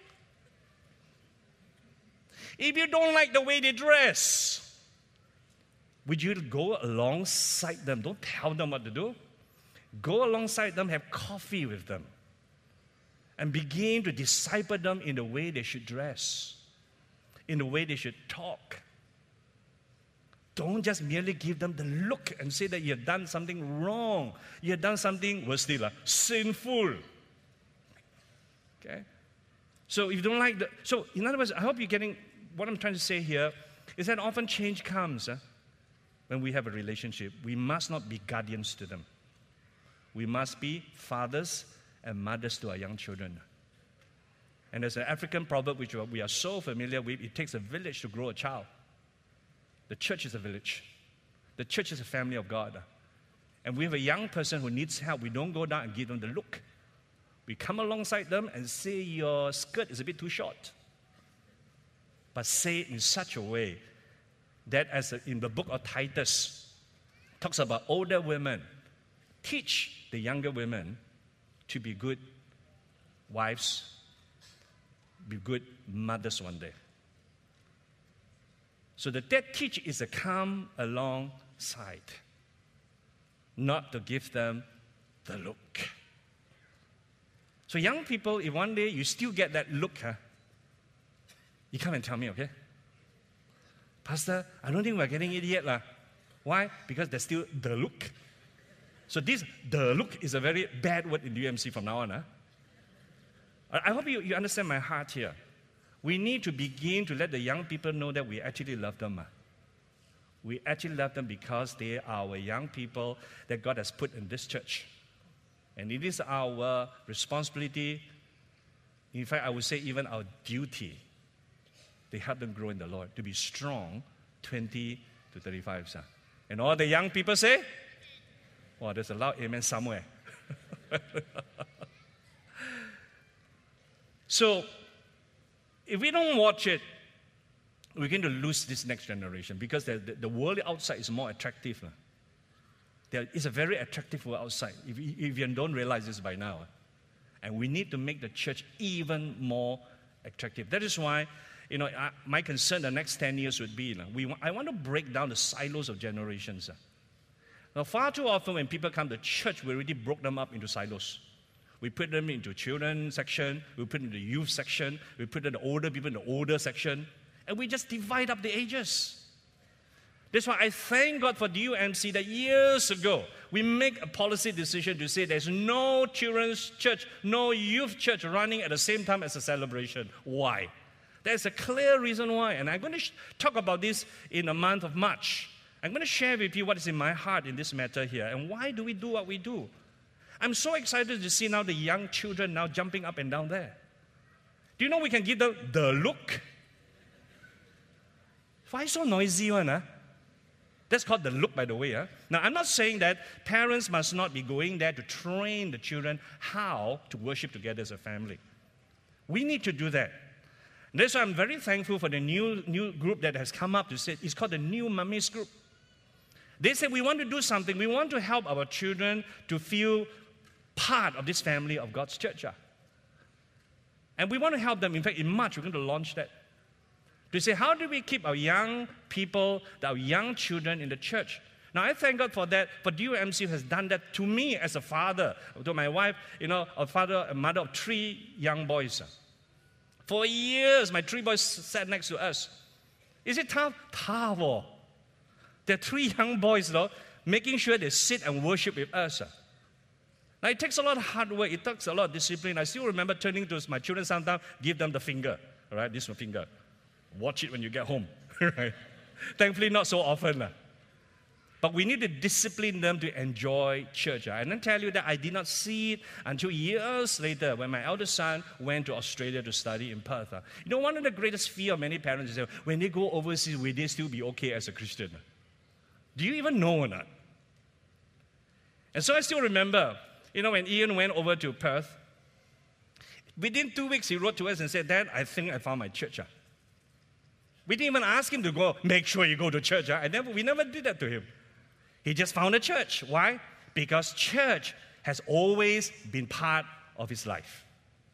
If you don't like the way they dress, would you go alongside them? Don't tell them what to do. Go alongside them, have coffee with them, and begin to disciple them in the way they should dress, in the way they should talk. Don't just merely give them the look and say that you've done something wrong. You've done something, worse still, uh, sinful. Okay? So if you don't like the... So in other words, I hope you're getting... What I'm trying to say here is that often change comes uh, when we have a relationship. We must not be guardians to them. We must be fathers and mothers to our young children. And there's an African proverb which we are so familiar with, it takes a village to grow a child. The church is a village. The church is a family of God. And we have a young person who needs help. We don't go down and give them the look. We come alongside them and say, your skirt is a bit too short. But say it in such a way that, as in the book of Titus, talks about older women, teach the younger women to be good wives, be good mothers one day. So the that teach is to come alongside, not to give them the look. So young people, if one day you still get that look, huh, you come and tell me, okay? Pastor, I don't think we're getting it yet. Lah. Why? Because there's still the look. So this, the look, is a very bad word in U M C from now on. Huh? I hope you, you understand my heart here. We need to begin to let the young people know that we actually love them. We actually love them because they are our young people that God has put in this church. And it is our responsibility, in fact, I would say even our duty, to help them grow in the Lord, to be strong, twenty to thirty-five. Sir. And all the young people say, oh, there's a loud amen somewhere. So, if we don't watch it, we're going to lose this next generation because the, the, the world outside is more attractive. There is a very attractive world outside, if, if you don't realize this by now. And we need to make the church even more attractive. That is why, you know, I, my concern the next ten years would be, we, I want to break down the silos of generations. Now, far too often when people come to church, we already broke them up into silos. We put them into children section, we put them in the youth section, we put the older people in the older section, and we just divide up the ages. That's why I thank God for D U M C that years ago, we make a policy decision to say there's no children's church, no youth church running at the same time as a celebration. Why? There's a clear reason why, and I'm going to sh- talk about this in the month of March. I'm going to share with you what is in my heart in this matter here, and why do we do what we do. I'm so excited to see now the young children now jumping up and down there. Do you know we can give them the look? Why so noisy one, huh? That's called the look, by the way. Huh? Now, I'm not saying that parents must not be going there to train the children how to worship together as a family. We need to do that. And that's why I'm very thankful for the new, new group that has come up to say, it's called the New Mummies Group. They said, we want to do something. We want to help our children to feel part of this family of God's church. Huh? And we want to help them. In fact, in March, we're going to launch that. To say, how do we keep our young people, our young children in the church? Now, I thank God for that, for D U M C has done that to me as a father, to my wife, you know, a father, a mother of three young boys. For years, my three boys sat next to us. Is it tough? Tough. Oh. There are three young boys, though, making sure they sit and worship with us. Now, it takes a lot of hard work. It takes a lot of discipline. I still remember turning to my children sometimes, give them the finger. All right, this is my finger. Watch it when you get home. Right? Thankfully, not so often. Uh. But we need to discipline them to enjoy church. Uh. And I tell you that I did not see it until years later when my eldest son went to Australia to study in Perth. Uh. You know, one of the greatest fear of many parents is that when they go overseas, will they still be okay as a Christian? Uh? Do you even know or not? And so I still remember, you know, when Ian went over to Perth, within two weeks he wrote to us and said, Dad, I think I found my church. Uh. We didn't even ask him to go, make sure you go to church. Huh? I never, we never did that to him. He just found a church. Why? Because church has always been part of his life.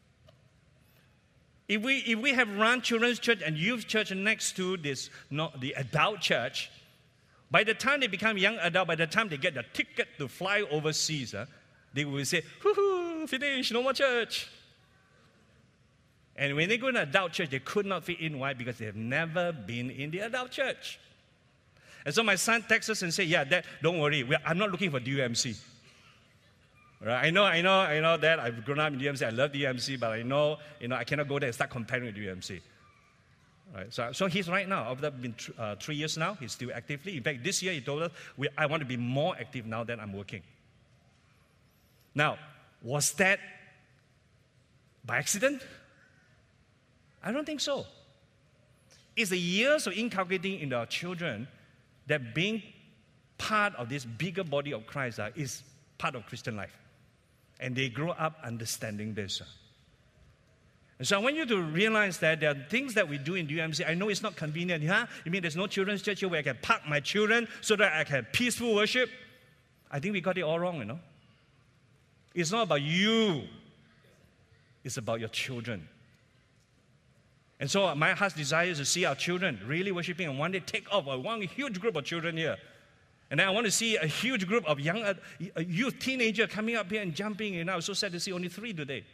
If we, if we have run children's church and youth church next to this, not the adult church, by the time they become young adult, by the time they get the ticket to fly overseas, huh, they will say, hoo-hoo, finish, no more church. And when they go in an adult church, they could not fit in. Why? Because they have never been in the adult church. And so my son texts us and says, yeah, Dad, don't worry. We're, I'm not looking for D U M C. Right? I know, I know, I know that. I've grown up in D U M C. I love D U M C, but I know, you know, I cannot go there and start comparing with D U M C. Right? So, so he's right now. After been th- uh, three years now, he's still actively. In fact, this year he told us, we, I want to be more active now that I'm working. Now, was that by accident? I don't think so. It's the years of inculcating in our children that being part of this bigger body of Christ uh, is part of Christian life. And they grow up understanding this. Uh. And so I want you to realize that there are things that we do in D U M C. I know it's not convenient. Huh? You mean there's no children's church here where I can park my children so that I can have peaceful worship? I think we got it all wrong, you know. It's not about you. It's about your children. And so my heart's desire is to see our children really worshiping and one day take off. I want a huge group of children here. And then I want to see a huge group of young uh, youth, teenagers coming up here and jumping. And I was so sad to see only three today.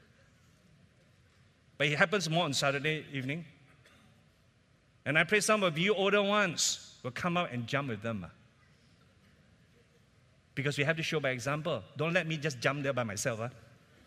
But it happens more on Saturday evening. And I pray some of you older ones will come out and jump with them. Because we have to show by example. Don't let me just jump there by myself. Huh?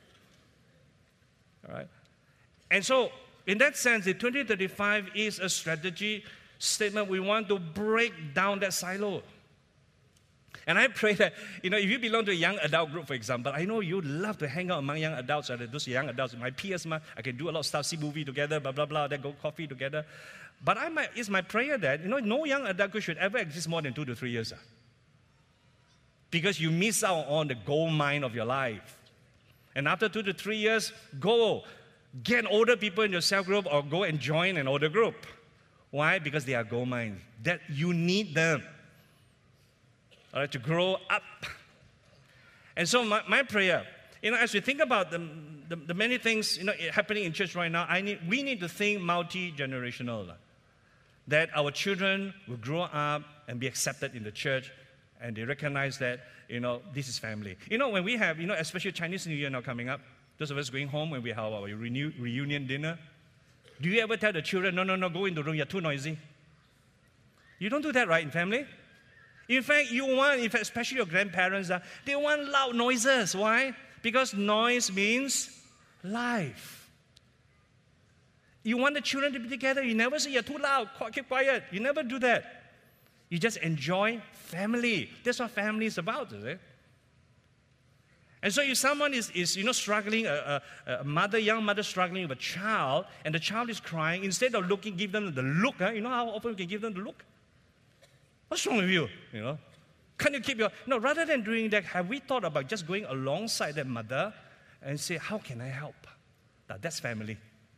All right? And so, in that sense, the twenty thirty-five is a strategy statement. We want to break down that silo. And I pray that, you know, if you belong to a young adult group, for example, I know you love to hang out among young adults. Right? Those young adults, my peers, I can do a lot of stuff, see movie together, blah, blah, blah, then go coffee together. But I might, it's my prayer that, you know, no young adult group should ever exist more than two to three years. Because you miss out on the gold mine of your life. And after two to three years, go. Get older people in your cell group or go and join an older group. Why? Because they are gold mines. That you need them. All right, to grow up. And so my, my prayer, you know, as we think about the, the, the many things, you know, happening in church right now, I need, we need to think multi-generational. That our children will grow up and be accepted in the church And they recognize that, you know, this is family. You know, when we have, you know, especially Chinese New Year now coming up, those of us going home when we have our renew, reunion dinner, do you ever tell the children, no, no, no, go in the room, you're too noisy? You don't do that, right, in family? In fact, you want, in fact, especially your grandparents, uh, they want loud noises. Why? Because noise means life. You want the children to be together. You never say, you're too loud, keep quiet. You never do that. You just enjoy family. That's what family is about, is it? And so if someone is, is you know, struggling, a, a, a mother, young mother struggling with a child, and the child is crying, instead of looking, give them the look. Huh? You know how often we can give them the look? What's wrong with you? You know, can you keep your... No, rather than doing that, have we thought about just going alongside that mother and say, how can I help? Now, that's family.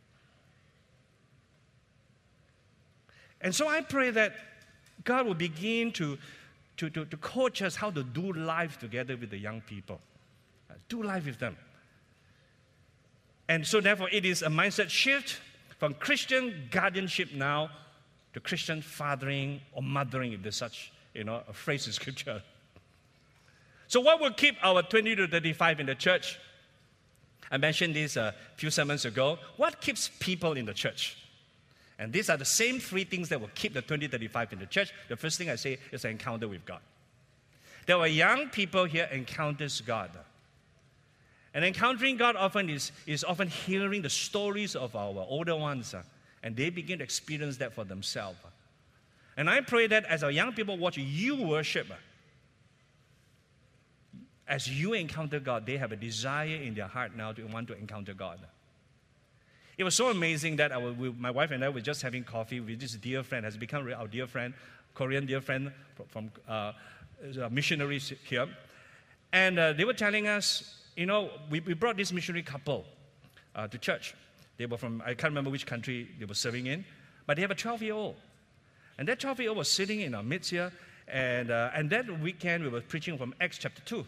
And so I pray that God will begin to, to, to, to coach us how to do life together with the young people. Do life with them. And so therefore it is a mindset shift from Christian guardianship now to Christian fathering or mothering, if there's such, you know, a phrase in Scripture. So what will keep our twenty to thirty-five in the church? I mentioned this a few sermons ago. What keeps people in the church? And these are the same three things that will keep the twenty to thirty-five in the church. The first thing I say is an encounter with God. There are young people here encounters God. And encountering God often is, is often hearing the stories of our older ones. Uh, and they begin to experience that for themselves. Uh. And I pray that as our young people watch you worship, uh, as you encounter God, they have a desire in their heart now to want to encounter God. It was so amazing that our, we, my wife and I were just having coffee with this dear friend, has become our dear friend, Korean dear friend from, from uh, missionaries here. And uh, they were telling us, you know, we, we brought this missionary couple uh, to church. They were from, I can't remember which country they were serving in, but they have a twelve-year-old. And that twelve-year-old was sitting in our midst here, and, uh, and that weekend we were preaching from Acts chapter two.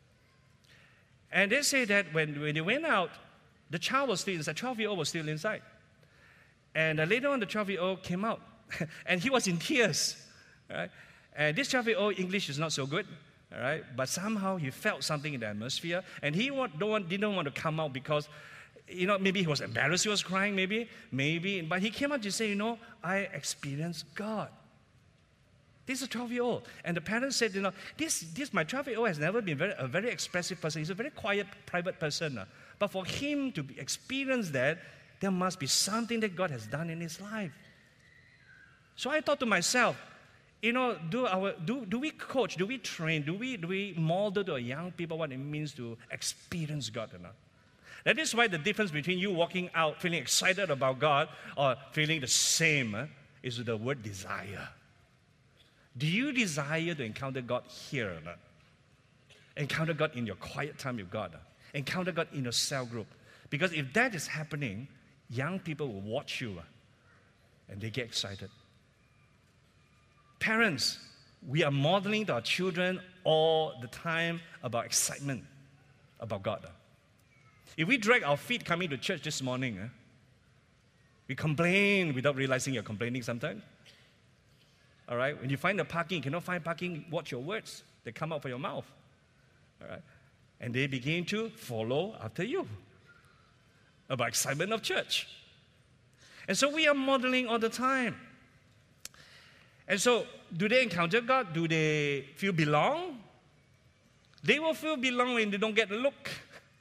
And they say that when, when they went out, the child was still inside, twelve-year-old was still inside. And uh, later on, the twelve-year-old came out, and he was in tears. Right? And this twelve-year-old English is not so good. All right, but somehow he felt something in the atmosphere, and he want, don't want, didn't want to come out because, you know, maybe he was embarrassed, he was crying, maybe, maybe, but he came out to say, you know, I experienced God. This is a twelve-year-old, and the parents said, you know, this, this my twelve-year-old has never been very, a very expressive person. He's a very quiet, private person, uh, but for him to experience that, there must be something that God has done in his life. So I thought to myself, you know, do, our, do, do we coach, do we train, do we, do we model to our young people what it means to experience God or not? That is why the difference between you walking out feeling excited about God or feeling the same uh, is the word desire. Do you desire to encounter God here or not? Encounter God in your quiet time with God. Uh? Encounter God in your cell group. Because if that is happening, young people will watch you uh, and they get excited. Parents, we are modeling to our children all the time about excitement about God. If we drag our feet coming to church this morning, eh, we complain without realizing you're complaining sometimes. All right? When you find the parking, you cannot find parking, watch your words. They come out from your mouth. All right? And they begin to follow after you about excitement of church. And so we are modeling all the time. And so, do they encounter God? Do they feel belong? They will feel belong when they don't get the look.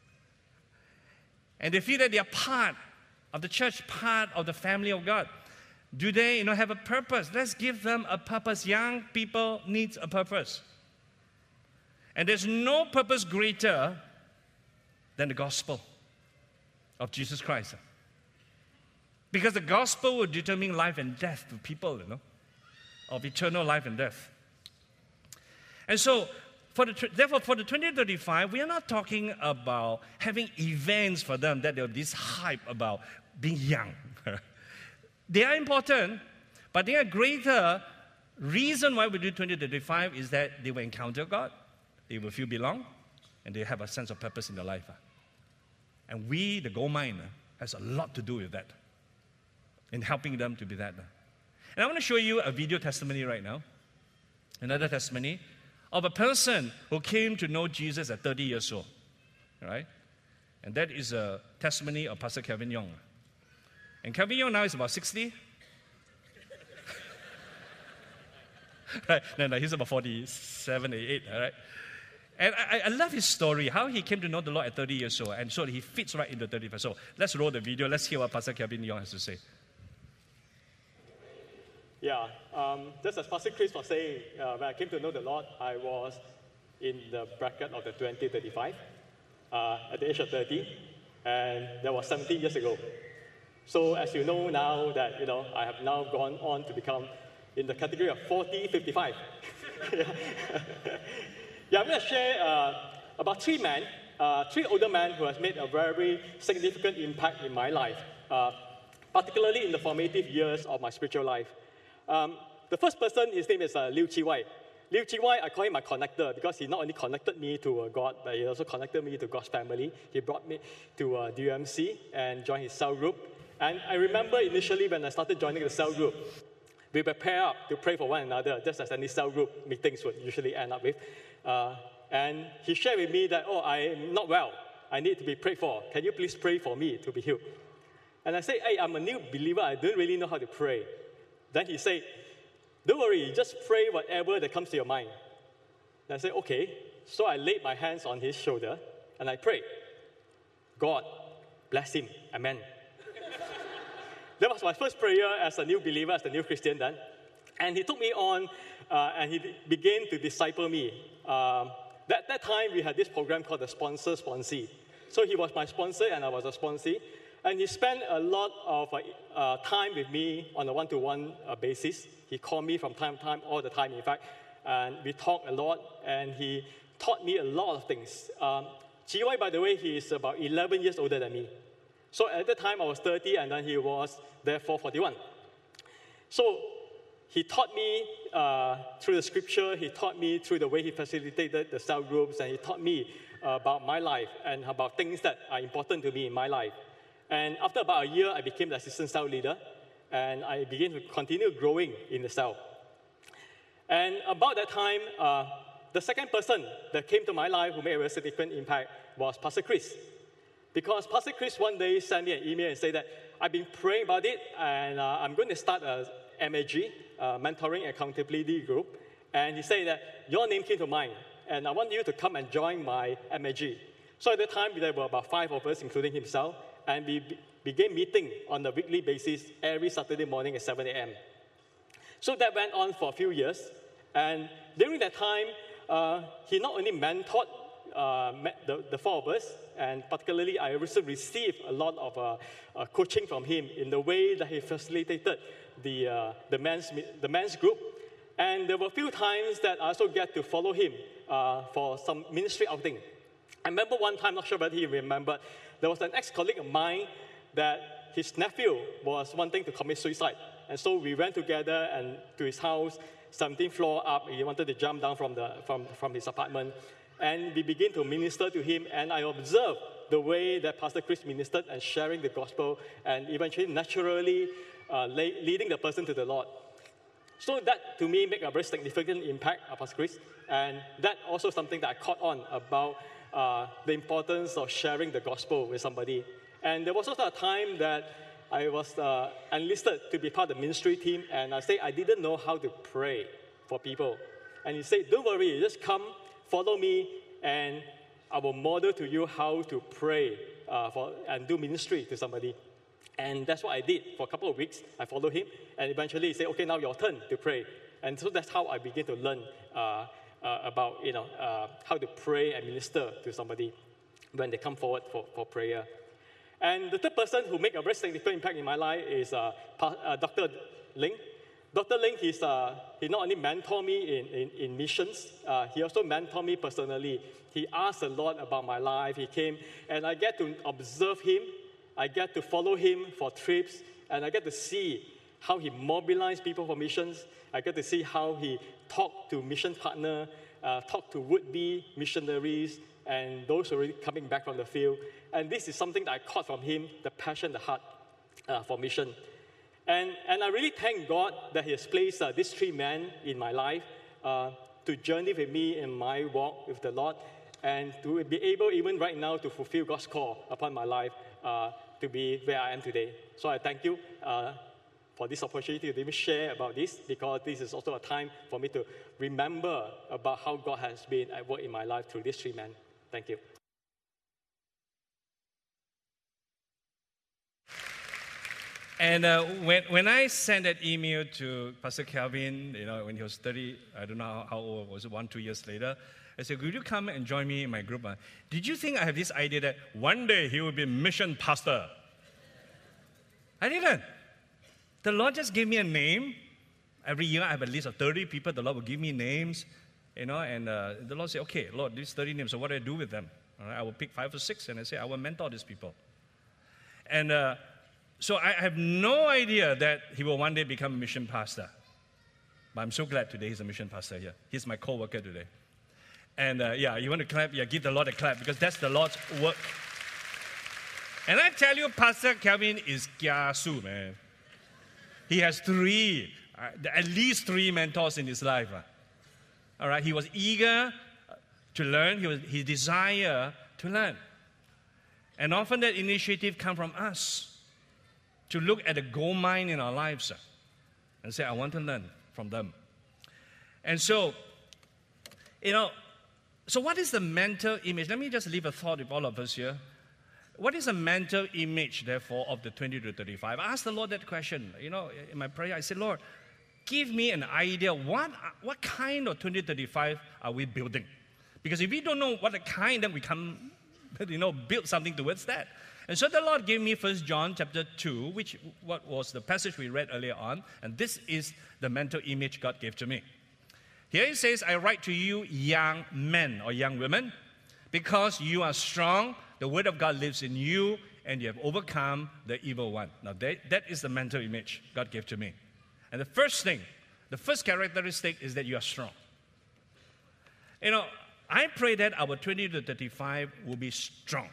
And they feel that they are part of the church, part of the family of God. Do they, you know, have a purpose? Let's give them a purpose. Young people need a purpose. And there's no purpose greater than the gospel of Jesus Christ. Because the gospel will determine life and death to people, you know, of eternal life and death. And so, for the, therefore, for the twenty thirty-five, we are not talking about having events for them that they're this hype about being young. They are important, but they are greater reason why we do twenty thirty-five is that they will encounter God, they will feel belong, and they have a sense of purpose in their life. And we, the Gold Mine, has a lot to do with that, in helping them to be that. And I want to show you a video testimony right now. Another testimony of a person who came to know Jesus at thirty years old, right? And that is a testimony of Pastor Kevin Yong. And Kevin Yong now is about sixty. Right? No, no, he's about forty-seven, eighty-eight, all right? And I, I love his story, how he came to know the Lord at thirty years old, and so he fits right into thirty-five. So let's roll the video. Let's hear what Pastor Kevin Yong has to say. Yeah, um, just as Pastor Chris was saying, uh, when I came to know the Lord, I was in the bracket of the twenty to thirty-five, uh, at the age of thirty, and that was seventeen years ago. So as you know now that, you know, I have now gone on to become in the category of forty fifty-five. Yeah, I'm going to share uh, about three men, uh, three older men who have made a very significant impact in my life, uh, particularly in the formative years of my spiritual life. Um, the first person, his name is uh, Liu Chi Wai. Liu Chi Wai, I call him my connector because he not only connected me to uh, God, but he also connected me to God's family. He brought me to uh, D U M C and joined his cell group. And I remember initially when I started joining the cell group, we would pair up to pray for one another, just as any cell group meetings would usually end up with. Uh, and he shared with me that, oh, I'm not well. I need to be prayed for. Can you please pray for me to be healed? And I said, hey, I'm a new believer. I don't really know how to pray. Then he said, don't worry, just pray whatever that comes to your mind. And I said, okay. So I laid my hands on his shoulder and I prayed. God, bless him. Amen. That was my first prayer as a new believer, as a new Christian then. And he took me on uh, and he began to disciple me. Um, that, that time, we had this program called the Sponsor Sponsee. So he was my sponsor and I was a sponsee. And he spent a lot of uh, uh, time with me on a one-to-one uh, basis. He called me from time to time, all the time, in fact. And we talked a lot, and he taught me a lot of things. Um, Chi Wai, by the way, he is about eleven years older than me. So at the time, I was thirty, and then he was therefore forty-one. So he taught me uh, through the scripture, he taught me through the way he facilitated the cell groups, and he taught me uh, about my life and about things that are important to me in my life. And after about a year, I became the assistant cell leader, and I began to continue growing in the cell. And about that time, uh, the second person that came to my life who made a very significant impact was Pastor Chris. Because Pastor Chris one day sent me an email and said that, I've been praying about it, and uh, I'm going to start a M A G, uh, Mentoring Accountability Group. And he said that your name came to mind, and I want you to come and join my M A G. So at the time, there were about five of us, including himself, and we be- began meeting on a weekly basis every Saturday morning at seven a.m. So that went on for a few years. And during that time, uh, he not only mentored uh, the, the four of us, and particularly I also received a lot of uh, uh, coaching from him in the way that he facilitated the, uh, the, men's, the men's group. And there were a few times that I also get to follow him uh, for some ministry outing. I remember one time, not sure whether he remembered, there was an ex-colleague of mine that his nephew was wanting to commit suicide. And so we went together and to his house, seventeenth floor up. He wanted to jump down from, the, from, from his apartment. And we began to minister to him. And I observed the way that Pastor Chris ministered and sharing the gospel and eventually naturally uh, leading the person to the Lord. So that, to me, made a very significant impact of Pastor Chris. And that also something that I caught on about uh, the importance of sharing the gospel with somebody. And there was also a time that I was uh, enlisted to be part of the ministry team, and I said I didn't know how to pray for people. And he said, don't worry, just come, follow me, and I will model to you how to pray uh, for, and do ministry to somebody. And that's what I did for a couple of weeks. I followed him, and eventually he said, okay, now your turn to pray. And so that's how I began to learn uh, uh, about you know, uh, how to pray and minister to somebody when they come forward for, for prayer. And the third person who made a very significant impact in my life is uh, uh, Doctor Ling. Doctor Ling, he's, uh, he not only mentored me in, in, in missions, uh, he also mentored me personally. He asked a lot about my life. He came, and I get to observe him. I get to follow him for trips, and I get to see how he mobilized people for missions. I get to see how he talked to mission partners, uh, talked to would-be missionaries, and those who are already coming back from the field. And this is something that I caught from him, the passion, the heart uh, for mission. And, and I really thank God that he has placed uh, these three men in my life uh, to journey with me in my walk with the Lord, and to be able, even right now, to fulfill God's call upon my life uh, to be where I am today. So I thank you uh, for this opportunity to even share about this, because this is also a time for me to remember about how God has been at work in my life through these three men. Thank you. And uh, when, when I sent that email to Pastor Calvin, you know, when he was thirty, I don't know how old, was it one, two years later, I said, could you come and join me in my group? Uh, Did you think I have this idea that one day he will be mission pastor? I didn't. The Lord just gave me a name. Every year I have a list of thirty people. The Lord will give me names, you know, and uh, the Lord said, okay, Lord, these thirty names, so what do I do with them? All right, I will pick five or six, and I say, I will mentor these people. And uh, so I have no idea that he will one day become a mission pastor. But I'm so glad today he's a mission pastor here. He's my co-worker today. And uh, yeah, you want to clap? Yeah, give the Lord a clap, because that's the Lord's work. And I tell you, Pastor Calvin is kiasu, man. He has three, uh, at least three mentors in his life. Uh. All right, he was eager to learn. He was his desire to learn. And often that initiative comes from us, to look at the gold mine in our lives uh, and say, I want to learn from them. And so, you know, so what is the mental image? Let me just leave a thought with all of us here. What is a mental image, therefore, of the twenty to thirty-five? I asked the Lord that question. You know, in my prayer, I said, Lord, give me an idea. What, what kind of twenty thirty-five are we building? Because if we don't know what the kind, then we can, you know, build something towards that. And so the Lord gave me First John chapter two, which what was the passage we read earlier on. And this is the mental image God gave to me. Here it says, I write to you young men or young women, because you are strong, the word of God lives in you, and you have overcome the evil one. Now that, that is the mental image God gave to me. And the first thing, the first characteristic is that you are strong. You know, I pray that our twenty to thirty-five will be strong.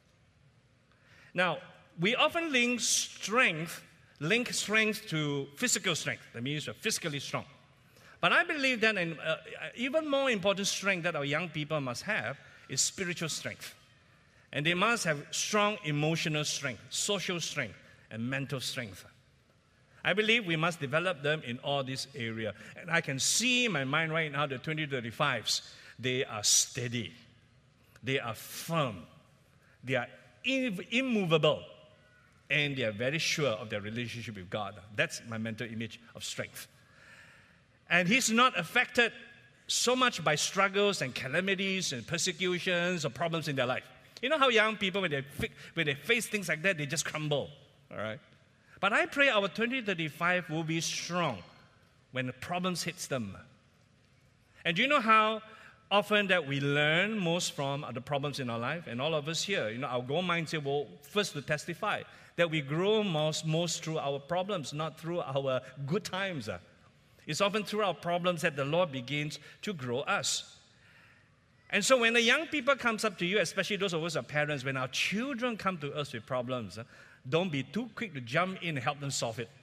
Now, we often link strength, link strength to physical strength. That means you're physically strong. But I believe that an uh, even more important strength that our young people must have is spiritual strength. And they must have strong emotional strength, social strength, and mental strength. I believe we must develop them in all these areas. And I can see in my mind right now the twenty thirty-fives, they are steady. They are firm. They are immovable, and they are very sure of their relationship with God. That's my mental image of strength. And he's not affected so much by struggles and calamities and persecutions or problems in their life. You know how young people, when they, when they face things like that, they just crumble, all right? But I pray our twenty thirty-five will be strong when the problems hits them. And do you know how often that we learn most from the problems in our life? And all of us here, you know, our goal mindset will first to testify that we grow most, most through our problems, not through our good times. It's often through our problems that the Lord begins to grow us. And so when the young people comes up to you, especially those of us who are parents, when our children come to us with problems, don't be too quick to jump in and help them solve it.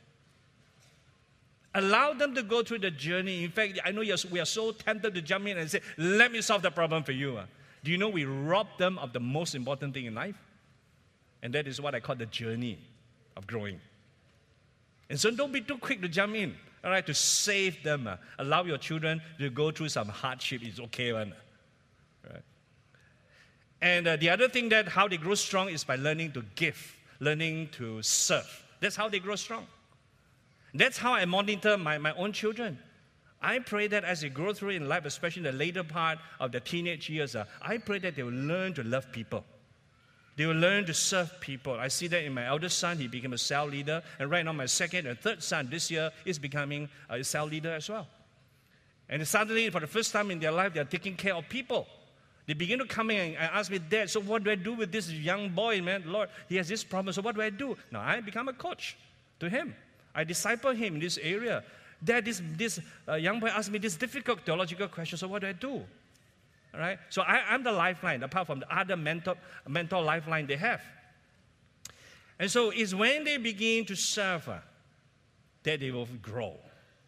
Allow them to go through the journey. In fact, I know we are so tempted to jump in and say, let me solve the problem for you. Do you know we rob them of the most important thing in life? And that is what I call the journey of growing. And so don't be too quick to jump in, all right, to save them. Allow your children to go through some hardship. It's okay, one. Right? And uh, the other thing that how they grow strong is by learning to give, learning to serve. That's how they grow strong. That's how I monitor my, my own children. I pray that as they grow through in life, especially in the later part of the teenage years, uh, I pray that they will learn to love people. They will learn to serve people. I see that in my eldest son, he became a cell leader. And right now, my second and third son this year is becoming a cell leader as well. And suddenly, for the first time in their life, they are taking care of people. They begin to come in and ask me, Dad, so what do I do with this young boy, man? Lord, he has this problem, so what do I do? Now, I become a coach to him. I disciple him in this area. Dad, this, this uh, young boy asked me this difficult theological question, so what do I do? All right? So I, I'm the lifeline, apart from the other mentor, mentor lifeline they have. And so it's when they begin to serve uh, that they will grow.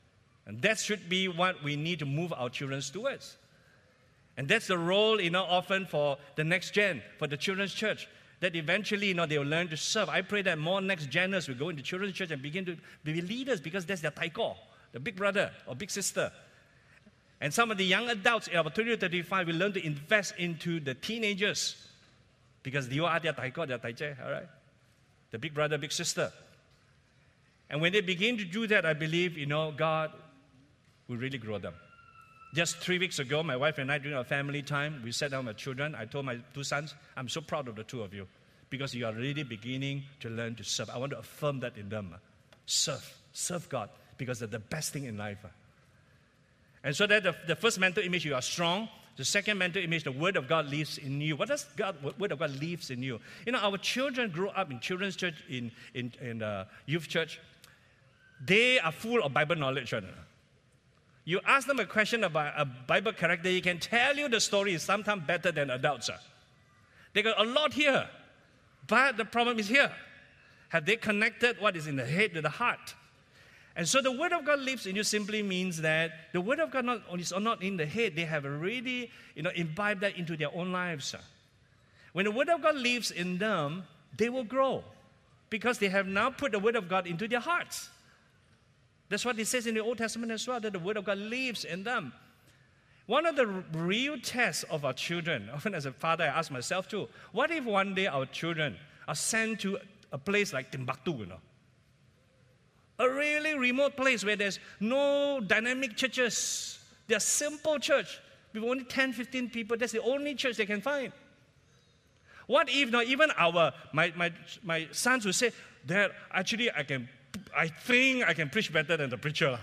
And that should be what we need to move our children towards. And that's the role, you know, often for the next gen, for the children's church, that eventually, you know, they'll learn to serve. I pray that more next geners will go into children's church and begin to be leaders because that's their taiko, the big brother or big sister. And some of the young adults, about twenty to thirty-five, will learn to invest into the teenagers because you are their taiko, their taiche, all right? The big brother, big sister. And when they begin to do that, I believe, you know, God will really grow them. Just three weeks ago, my wife and I, during our family time, we sat down with children. I told my two sons, I'm so proud of the two of you because you are really beginning to learn to serve. I want to affirm that in them. Serve. Serve God because they're the best thing in life. And so that the, the first mental image, you are strong. The second mental image, the Word of God lives in you. What does God, Word of God lives in you? You know, our children grew up in children's church, in, in, in uh, youth church. They are full of Bible knowledge. Right? You ask them a question about a Bible character, he can tell you the story is sometimes better than adults. They got a lot here, but the problem is here. Have they connected what is in the head to the heart? And so the Word of God lives in you simply means that the Word of God not only is not in the head, they have already, you know, imbibed that into their own lives. When the Word of God lives in them, they will grow because they have now put the Word of God into their hearts. That's what it says in the Old Testament as well, that the Word of God lives in them. One of the real tests of our children, often as a father, I ask myself too, what if one day our children are sent to a place like Timbuktu, you know? A really remote place where there's no dynamic churches. They're simple church with only ten, fifteen people. That's the only church they can find. What if now even our, my, my, my sons will say, Dad, actually I can I think I can preach better than the preacher.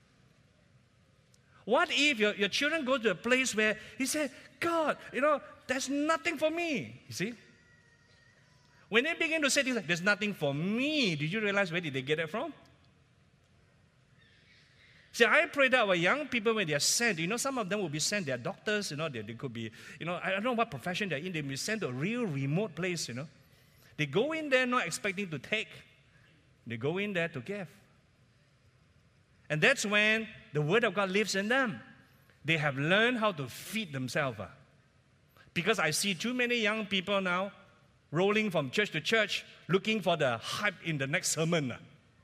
What if your, your children go to a place where he said, God, you know, there's nothing for me. You see? When they begin to say things like, there's nothing for me, did you realize where did they get it from? See, I pray that our young people, when they are sent, you know, some of them will be sent, they are doctors, you know, they, they could be, you know, I don't know what profession they're in, they will be sent to a real remote place, you know. They go in there not expecting to take. They go in there to give. And that's when the Word of God lives in them. They have learned how to feed themselves. Because I see too many young people now rolling from church to church looking for the hype in the next sermon.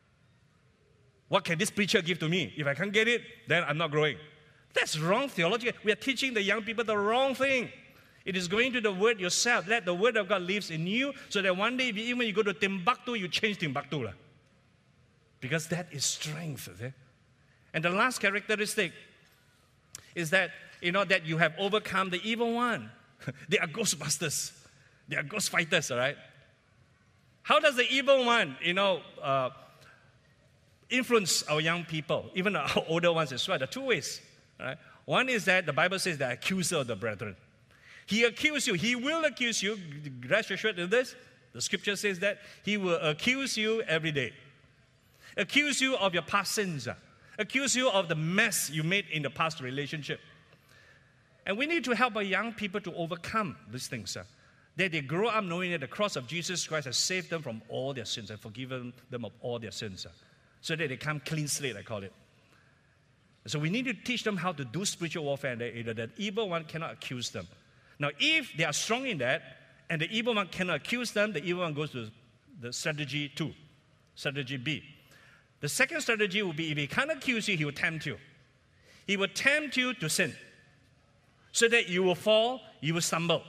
What can this preacher give to me? If I can't get it, then I'm not growing. That's wrong theology. We are teaching the young people the wrong thing. It is going to the Word yourself. Let the Word of God lives in you so that one day, even when you go to Timbuktu, you change Timbuktu. Because that is strength. Okay? And the last characteristic is that, you know, that you have overcome the evil one. They are ghostbusters. They are ghost fighters, all right? How does the evil one, you know, uh, influence our young people, even our older ones as well? There are two ways. All right? One is that the Bible says the accuser of the brethren. He accuses you. He will accuse you. Rest assured of this. The scripture says that he will accuse you every day. Accuse you of your past sins. Accuse you of the mess you made in the past relationship. And we need to help our young people to overcome these things. That they grow up knowing that the cross of Jesus Christ has saved them from all their sins and forgiven them of all their sins. So that they come clean slate, I call it. So we need to teach them how to do spiritual warfare in that area, that evil one cannot accuse them. Now, if they are strong in that, and the evil one cannot accuse them, the evil one goes to the strategy two, strategy B. The second strategy will be if he can't accuse you, he will tempt you. He will tempt you to sin so that you will fall, you will stumble.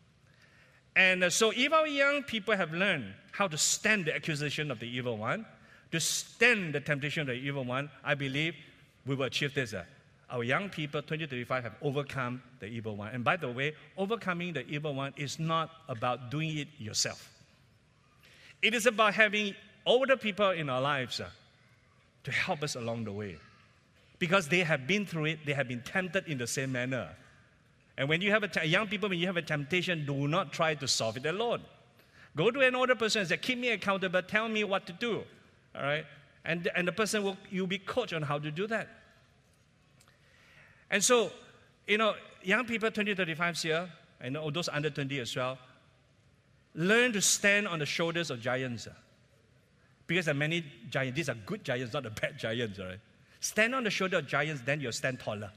And uh, so if our young people have learned how to stand the accusation of the evil one, to stand the temptation of the evil one, I believe we will achieve this. Uh, our young people, twenty thirty-five, have overcome the evil one. And by the way, overcoming the evil one is not about doing it yourself. It is about having older people in our lives uh, to help us along the way. Because they have been through it, they have been tempted in the same manner. And when you have a t- young people, when you have a temptation, do not try to solve it alone. Go to an older person and say, keep me accountable, tell me what to do. All right? And, and the person will, you'll be coached on how to do that. And so, you know, young people, twenty, thirty-five here, and those under twenty as well, learn to stand on the shoulders of giants. Because there are many giants. These are good giants, not the bad giants, all right? Stand on the shoulder of giants, then you'll stand taller.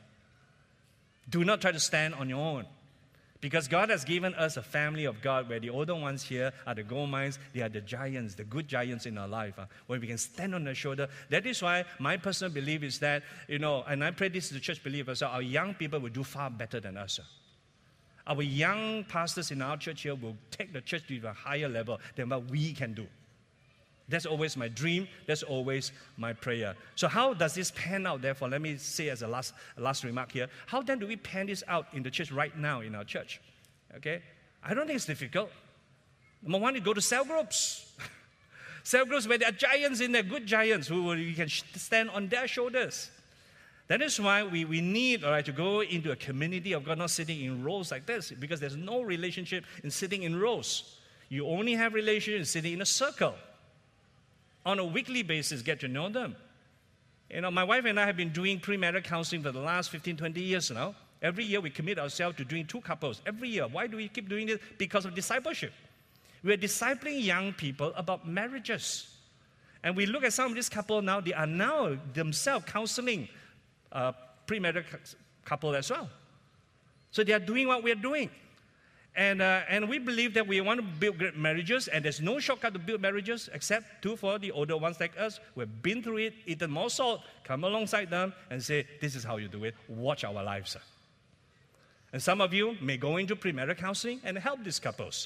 Do not try to stand on your own. Because God has given us a family of God where the older ones here are the gold mines, they are the giants, the good giants in our life, uh, where we can stand on their shoulder. That is why my personal belief is that, you know, and I pray this to the church believers, so our young people will do far better than us. Uh. Our young pastors in our church here will take the church to a higher level than what we can do. That's always my dream. That's always my prayer. So how does this pan out, therefore? Let me say as a last, a last remark here. How then do we pan this out in the church right now in our church? Okay? I don't think it's difficult. Number one, you go to cell groups. Cell groups where there are giants in there, good giants, who you can stand on their shoulders. That is why we, we need, all right, to go into a community of God, not sitting in rows like this, because there's no relationship in sitting in rows. You only have relationship in sitting in a circle. On a weekly basis, get to know them. You know, my wife and I have been doing premarital counseling for the last fifteen, twenty years now. Every year we commit ourselves to doing two couples. Every year. Why do we keep doing this? Because of discipleship. We're discipling young people about marriages. And we look at some of these couples now, they are now themselves counseling a premarital couple as well. So they are doing what we're doing. And, uh, and we believe that we want to build great marriages, and there's no shortcut to build marriages except to for the older ones like us. We've been through it, eaten more salt, come alongside them and say, this is how you do it. Watch our lives. And some of you may go into premarital counseling and help these couples.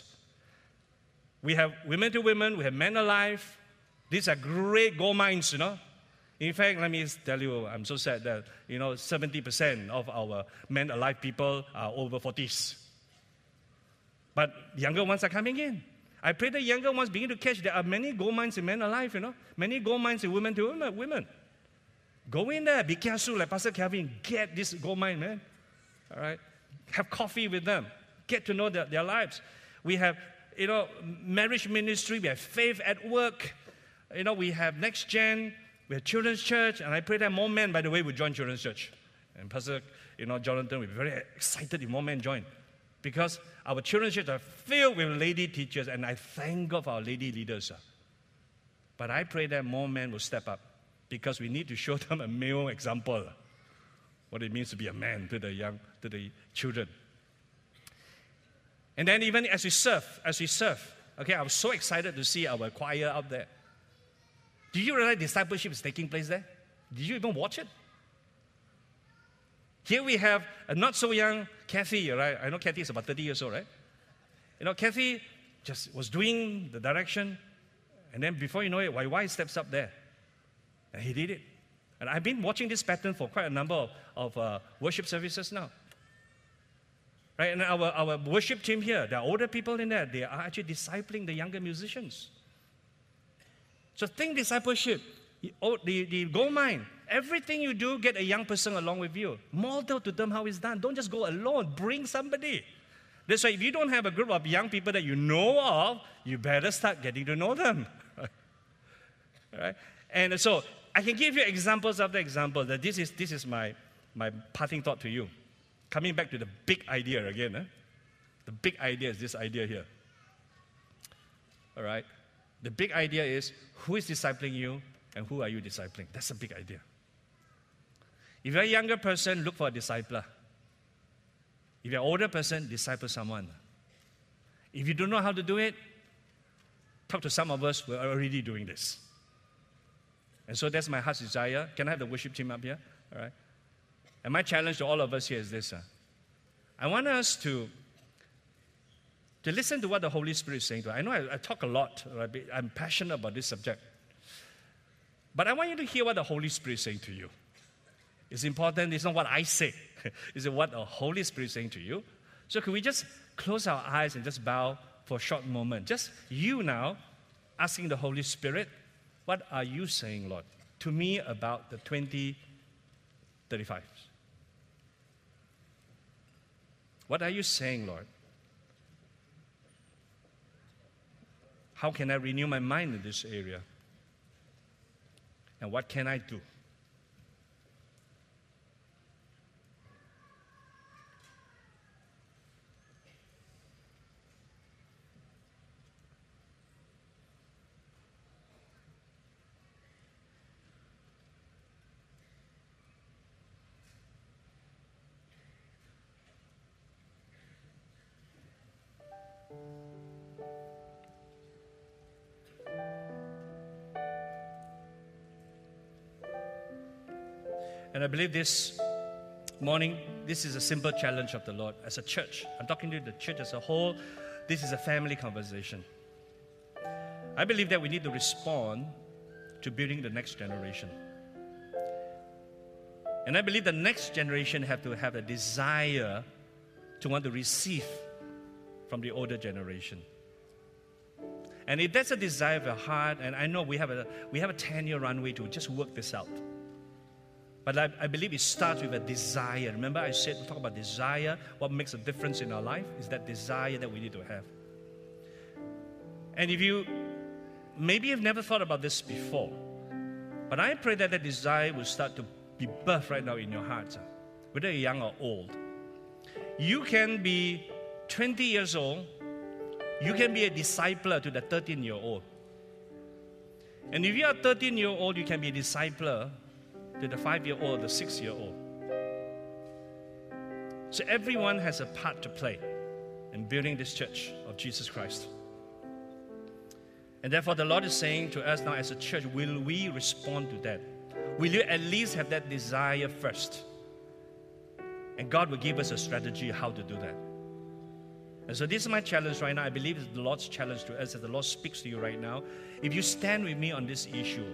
We have women to women, we have men alive. These are great gold mines, you know. In fact, let me tell you, I'm so sad that, you know, seventy percent of our men alive people are over forties. But younger ones are coming in. I pray the younger ones begin to catch there are many gold mines in men alive, you know. Many gold mines in women to women. women. Go in there, be careful, like Pastor Kevin, get this gold mine, man. All right? Have coffee with them. Get to know their, their lives. We have, you know, marriage ministry. We have faith at work. You know, we have Next Gen. We have Children's Church. And I pray that more men, by the way, will join Children's Church. And Pastor, you know, Jonathan will be very excited if more men join. Because our children's church are filled with lady teachers, and I thank God for our lady leaders. But I pray that more men will step up, because we need to show them a male example, what it means to be a man to the young, to the children. And then even as we serve, as we serve, okay, I was so excited to see our choir out there. Do you realize discipleship is taking place there? Did you even watch it? Here we have a not so young Kathy, right? I know Kathy is about thirty years old, right? You know, Kathy just was doing the direction, and then before you know it, Y Y steps up there. And he did it. And I've been watching this pattern for quite a number of, of uh, worship services now. Right? And our, our worship team here, there are older people in there, they are actually discipling the younger musicians. So think discipleship. Oh, the, the gold mine. Everything you do, get a young person along with you. Model to them how it's done. Don't just go alone. Bring somebody. That's why if you don't have a group of young people that you know of, you better start getting to know them. All right? And so I can give you examples after example. That this is this is my, my parting thought to you. Coming back to the big idea again. Eh? The big idea is this idea here. All right? The big idea is who is discipling you and who are you discipling? That's a big idea. If you're a younger person, look for a discipler. If you're an older person, disciple someone. If you don't know how to do it, talk to some of us who are already doing this. And so that's my heart's desire. Can I have the worship team up here? All right. And my challenge to all of us here is this. Uh, I want us to, to listen to what the Holy Spirit is saying to us. I know I, I talk a lot. Right? I'm passionate about this subject. But I want you to hear what the Holy Spirit is saying to you. It's important. It's not what I say. It's what the Holy Spirit is saying to you. So could we just close our eyes and just bow for a short moment? Just you now asking the Holy Spirit, what are you saying, Lord, to me about the twenty thirty-five? What are you saying, Lord? How can I renew my mind in this area? And what can I do? And I believe this morning, this is a simple challenge of the Lord as a church. I'm talking to the church as a whole. This is a family conversation. I believe that we need to respond to building the next generation. And I believe the next generation have to have a desire to want to receive from the older generation. And if that's a desire of your heart, and I know we have a we have a ten-year runway to just work this out. But I, I believe it starts with a desire. Remember I said, we talk about desire. What makes a difference in our life is that desire that we need to have. And if you, maybe you've never thought about this before, but I pray that that desire will start to be birthed right now in your heart, whether you're young or old. You can be twenty years old. You can be a discipler to the thirteen-year-old. And if you are thirteen-year-old, you can be a discipler to the five-year-old, the six-year-old. So everyone has a part to play in building this church of Jesus Christ. And therefore, the Lord is saying to us now as a church, will we respond to that? Will you at least have that desire first? And God will give us a strategy how to do that. And so this is my challenge right now. I believe it's the Lord's challenge to us as the Lord speaks to you right now. If you stand with me on this issue,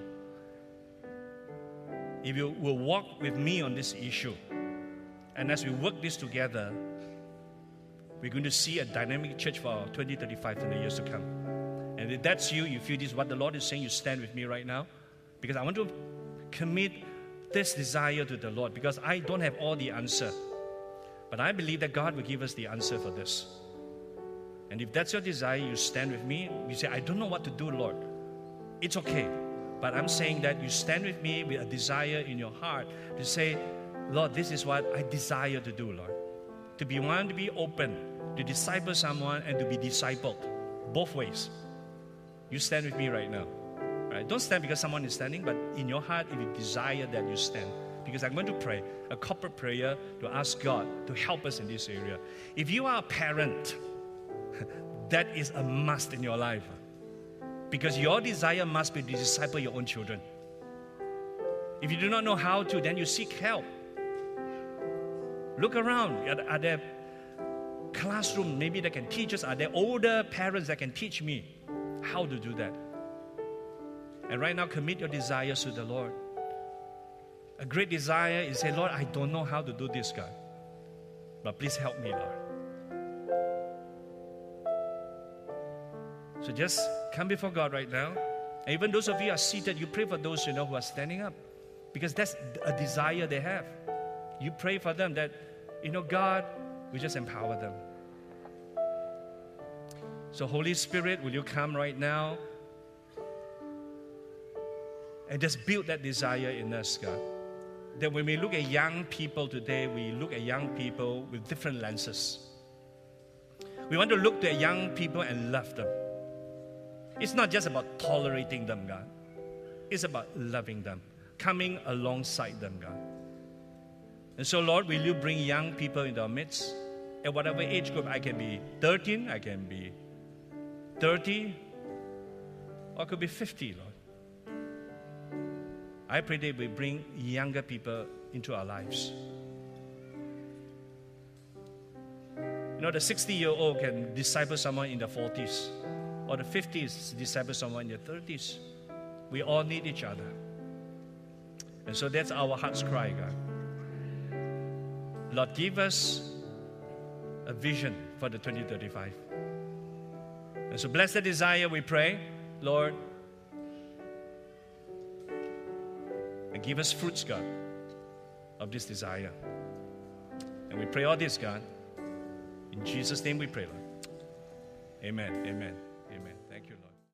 if you will walk with me on this issue, and as we work this together, we're going to see a dynamic church for twenty, thirty-five, thirty years to come. And if that's you, you feel this is what the Lord is saying, you stand with me right now. Because I want to commit this desire to the Lord, because I don't have all the answer. But I believe that God will give us the answer for this. And if that's your desire, you stand with me. You say, I don't know what to do, Lord. It's okay. But I'm saying that you stand with me with a desire in your heart to say, Lord, this is what I desire to do, Lord. To be one, to be open, to disciple someone, and to be discipled. Both ways. You stand with me right now. Right? Don't stand because someone is standing, but in your heart, if you desire that, you stand. Because I'm going to pray a corporate prayer to ask God to help us in this area. If you are a parent, that is a must in your life. Because your desire must be to disciple your own children. If you do not know how to, then you seek help. Look around. Are, are there classrooms maybe that can teach us? Are there older parents that can teach me how to do that? And right now, commit your desires to the Lord. A great desire is say, Lord, I don't know how to do this, God. But please help me, Lord. So just come before God right now. And even those of you who are seated, you pray for those you know who are standing up. Because that's a desire they have. You pray for them that, you know, God will just empower them. So Holy Spirit, will you come right now and just build that desire in us, God. That when we look at young people today, we look at young people with different lenses. We want to look at young people and love them. It's not just about tolerating them, God. It's about loving them, coming alongside them, God. And so, Lord, will you bring young people into our midst? At whatever age group, I can be thirteen, I can be thirty, or I could be fifty, Lord. I pray that we bring younger people into our lives. You know, the sixty-year-old can disciple someone in the forties, or the fifties disciple someone in the thirties. We all need each other. And so that's our heart's cry, God. Lord, give us a vision for the twenty thirty-five. And so bless the desire, we pray, Lord. And give us fruits, God, of this desire. And we pray all this, God. In Jesus' name we pray, Lord. Amen. Amen.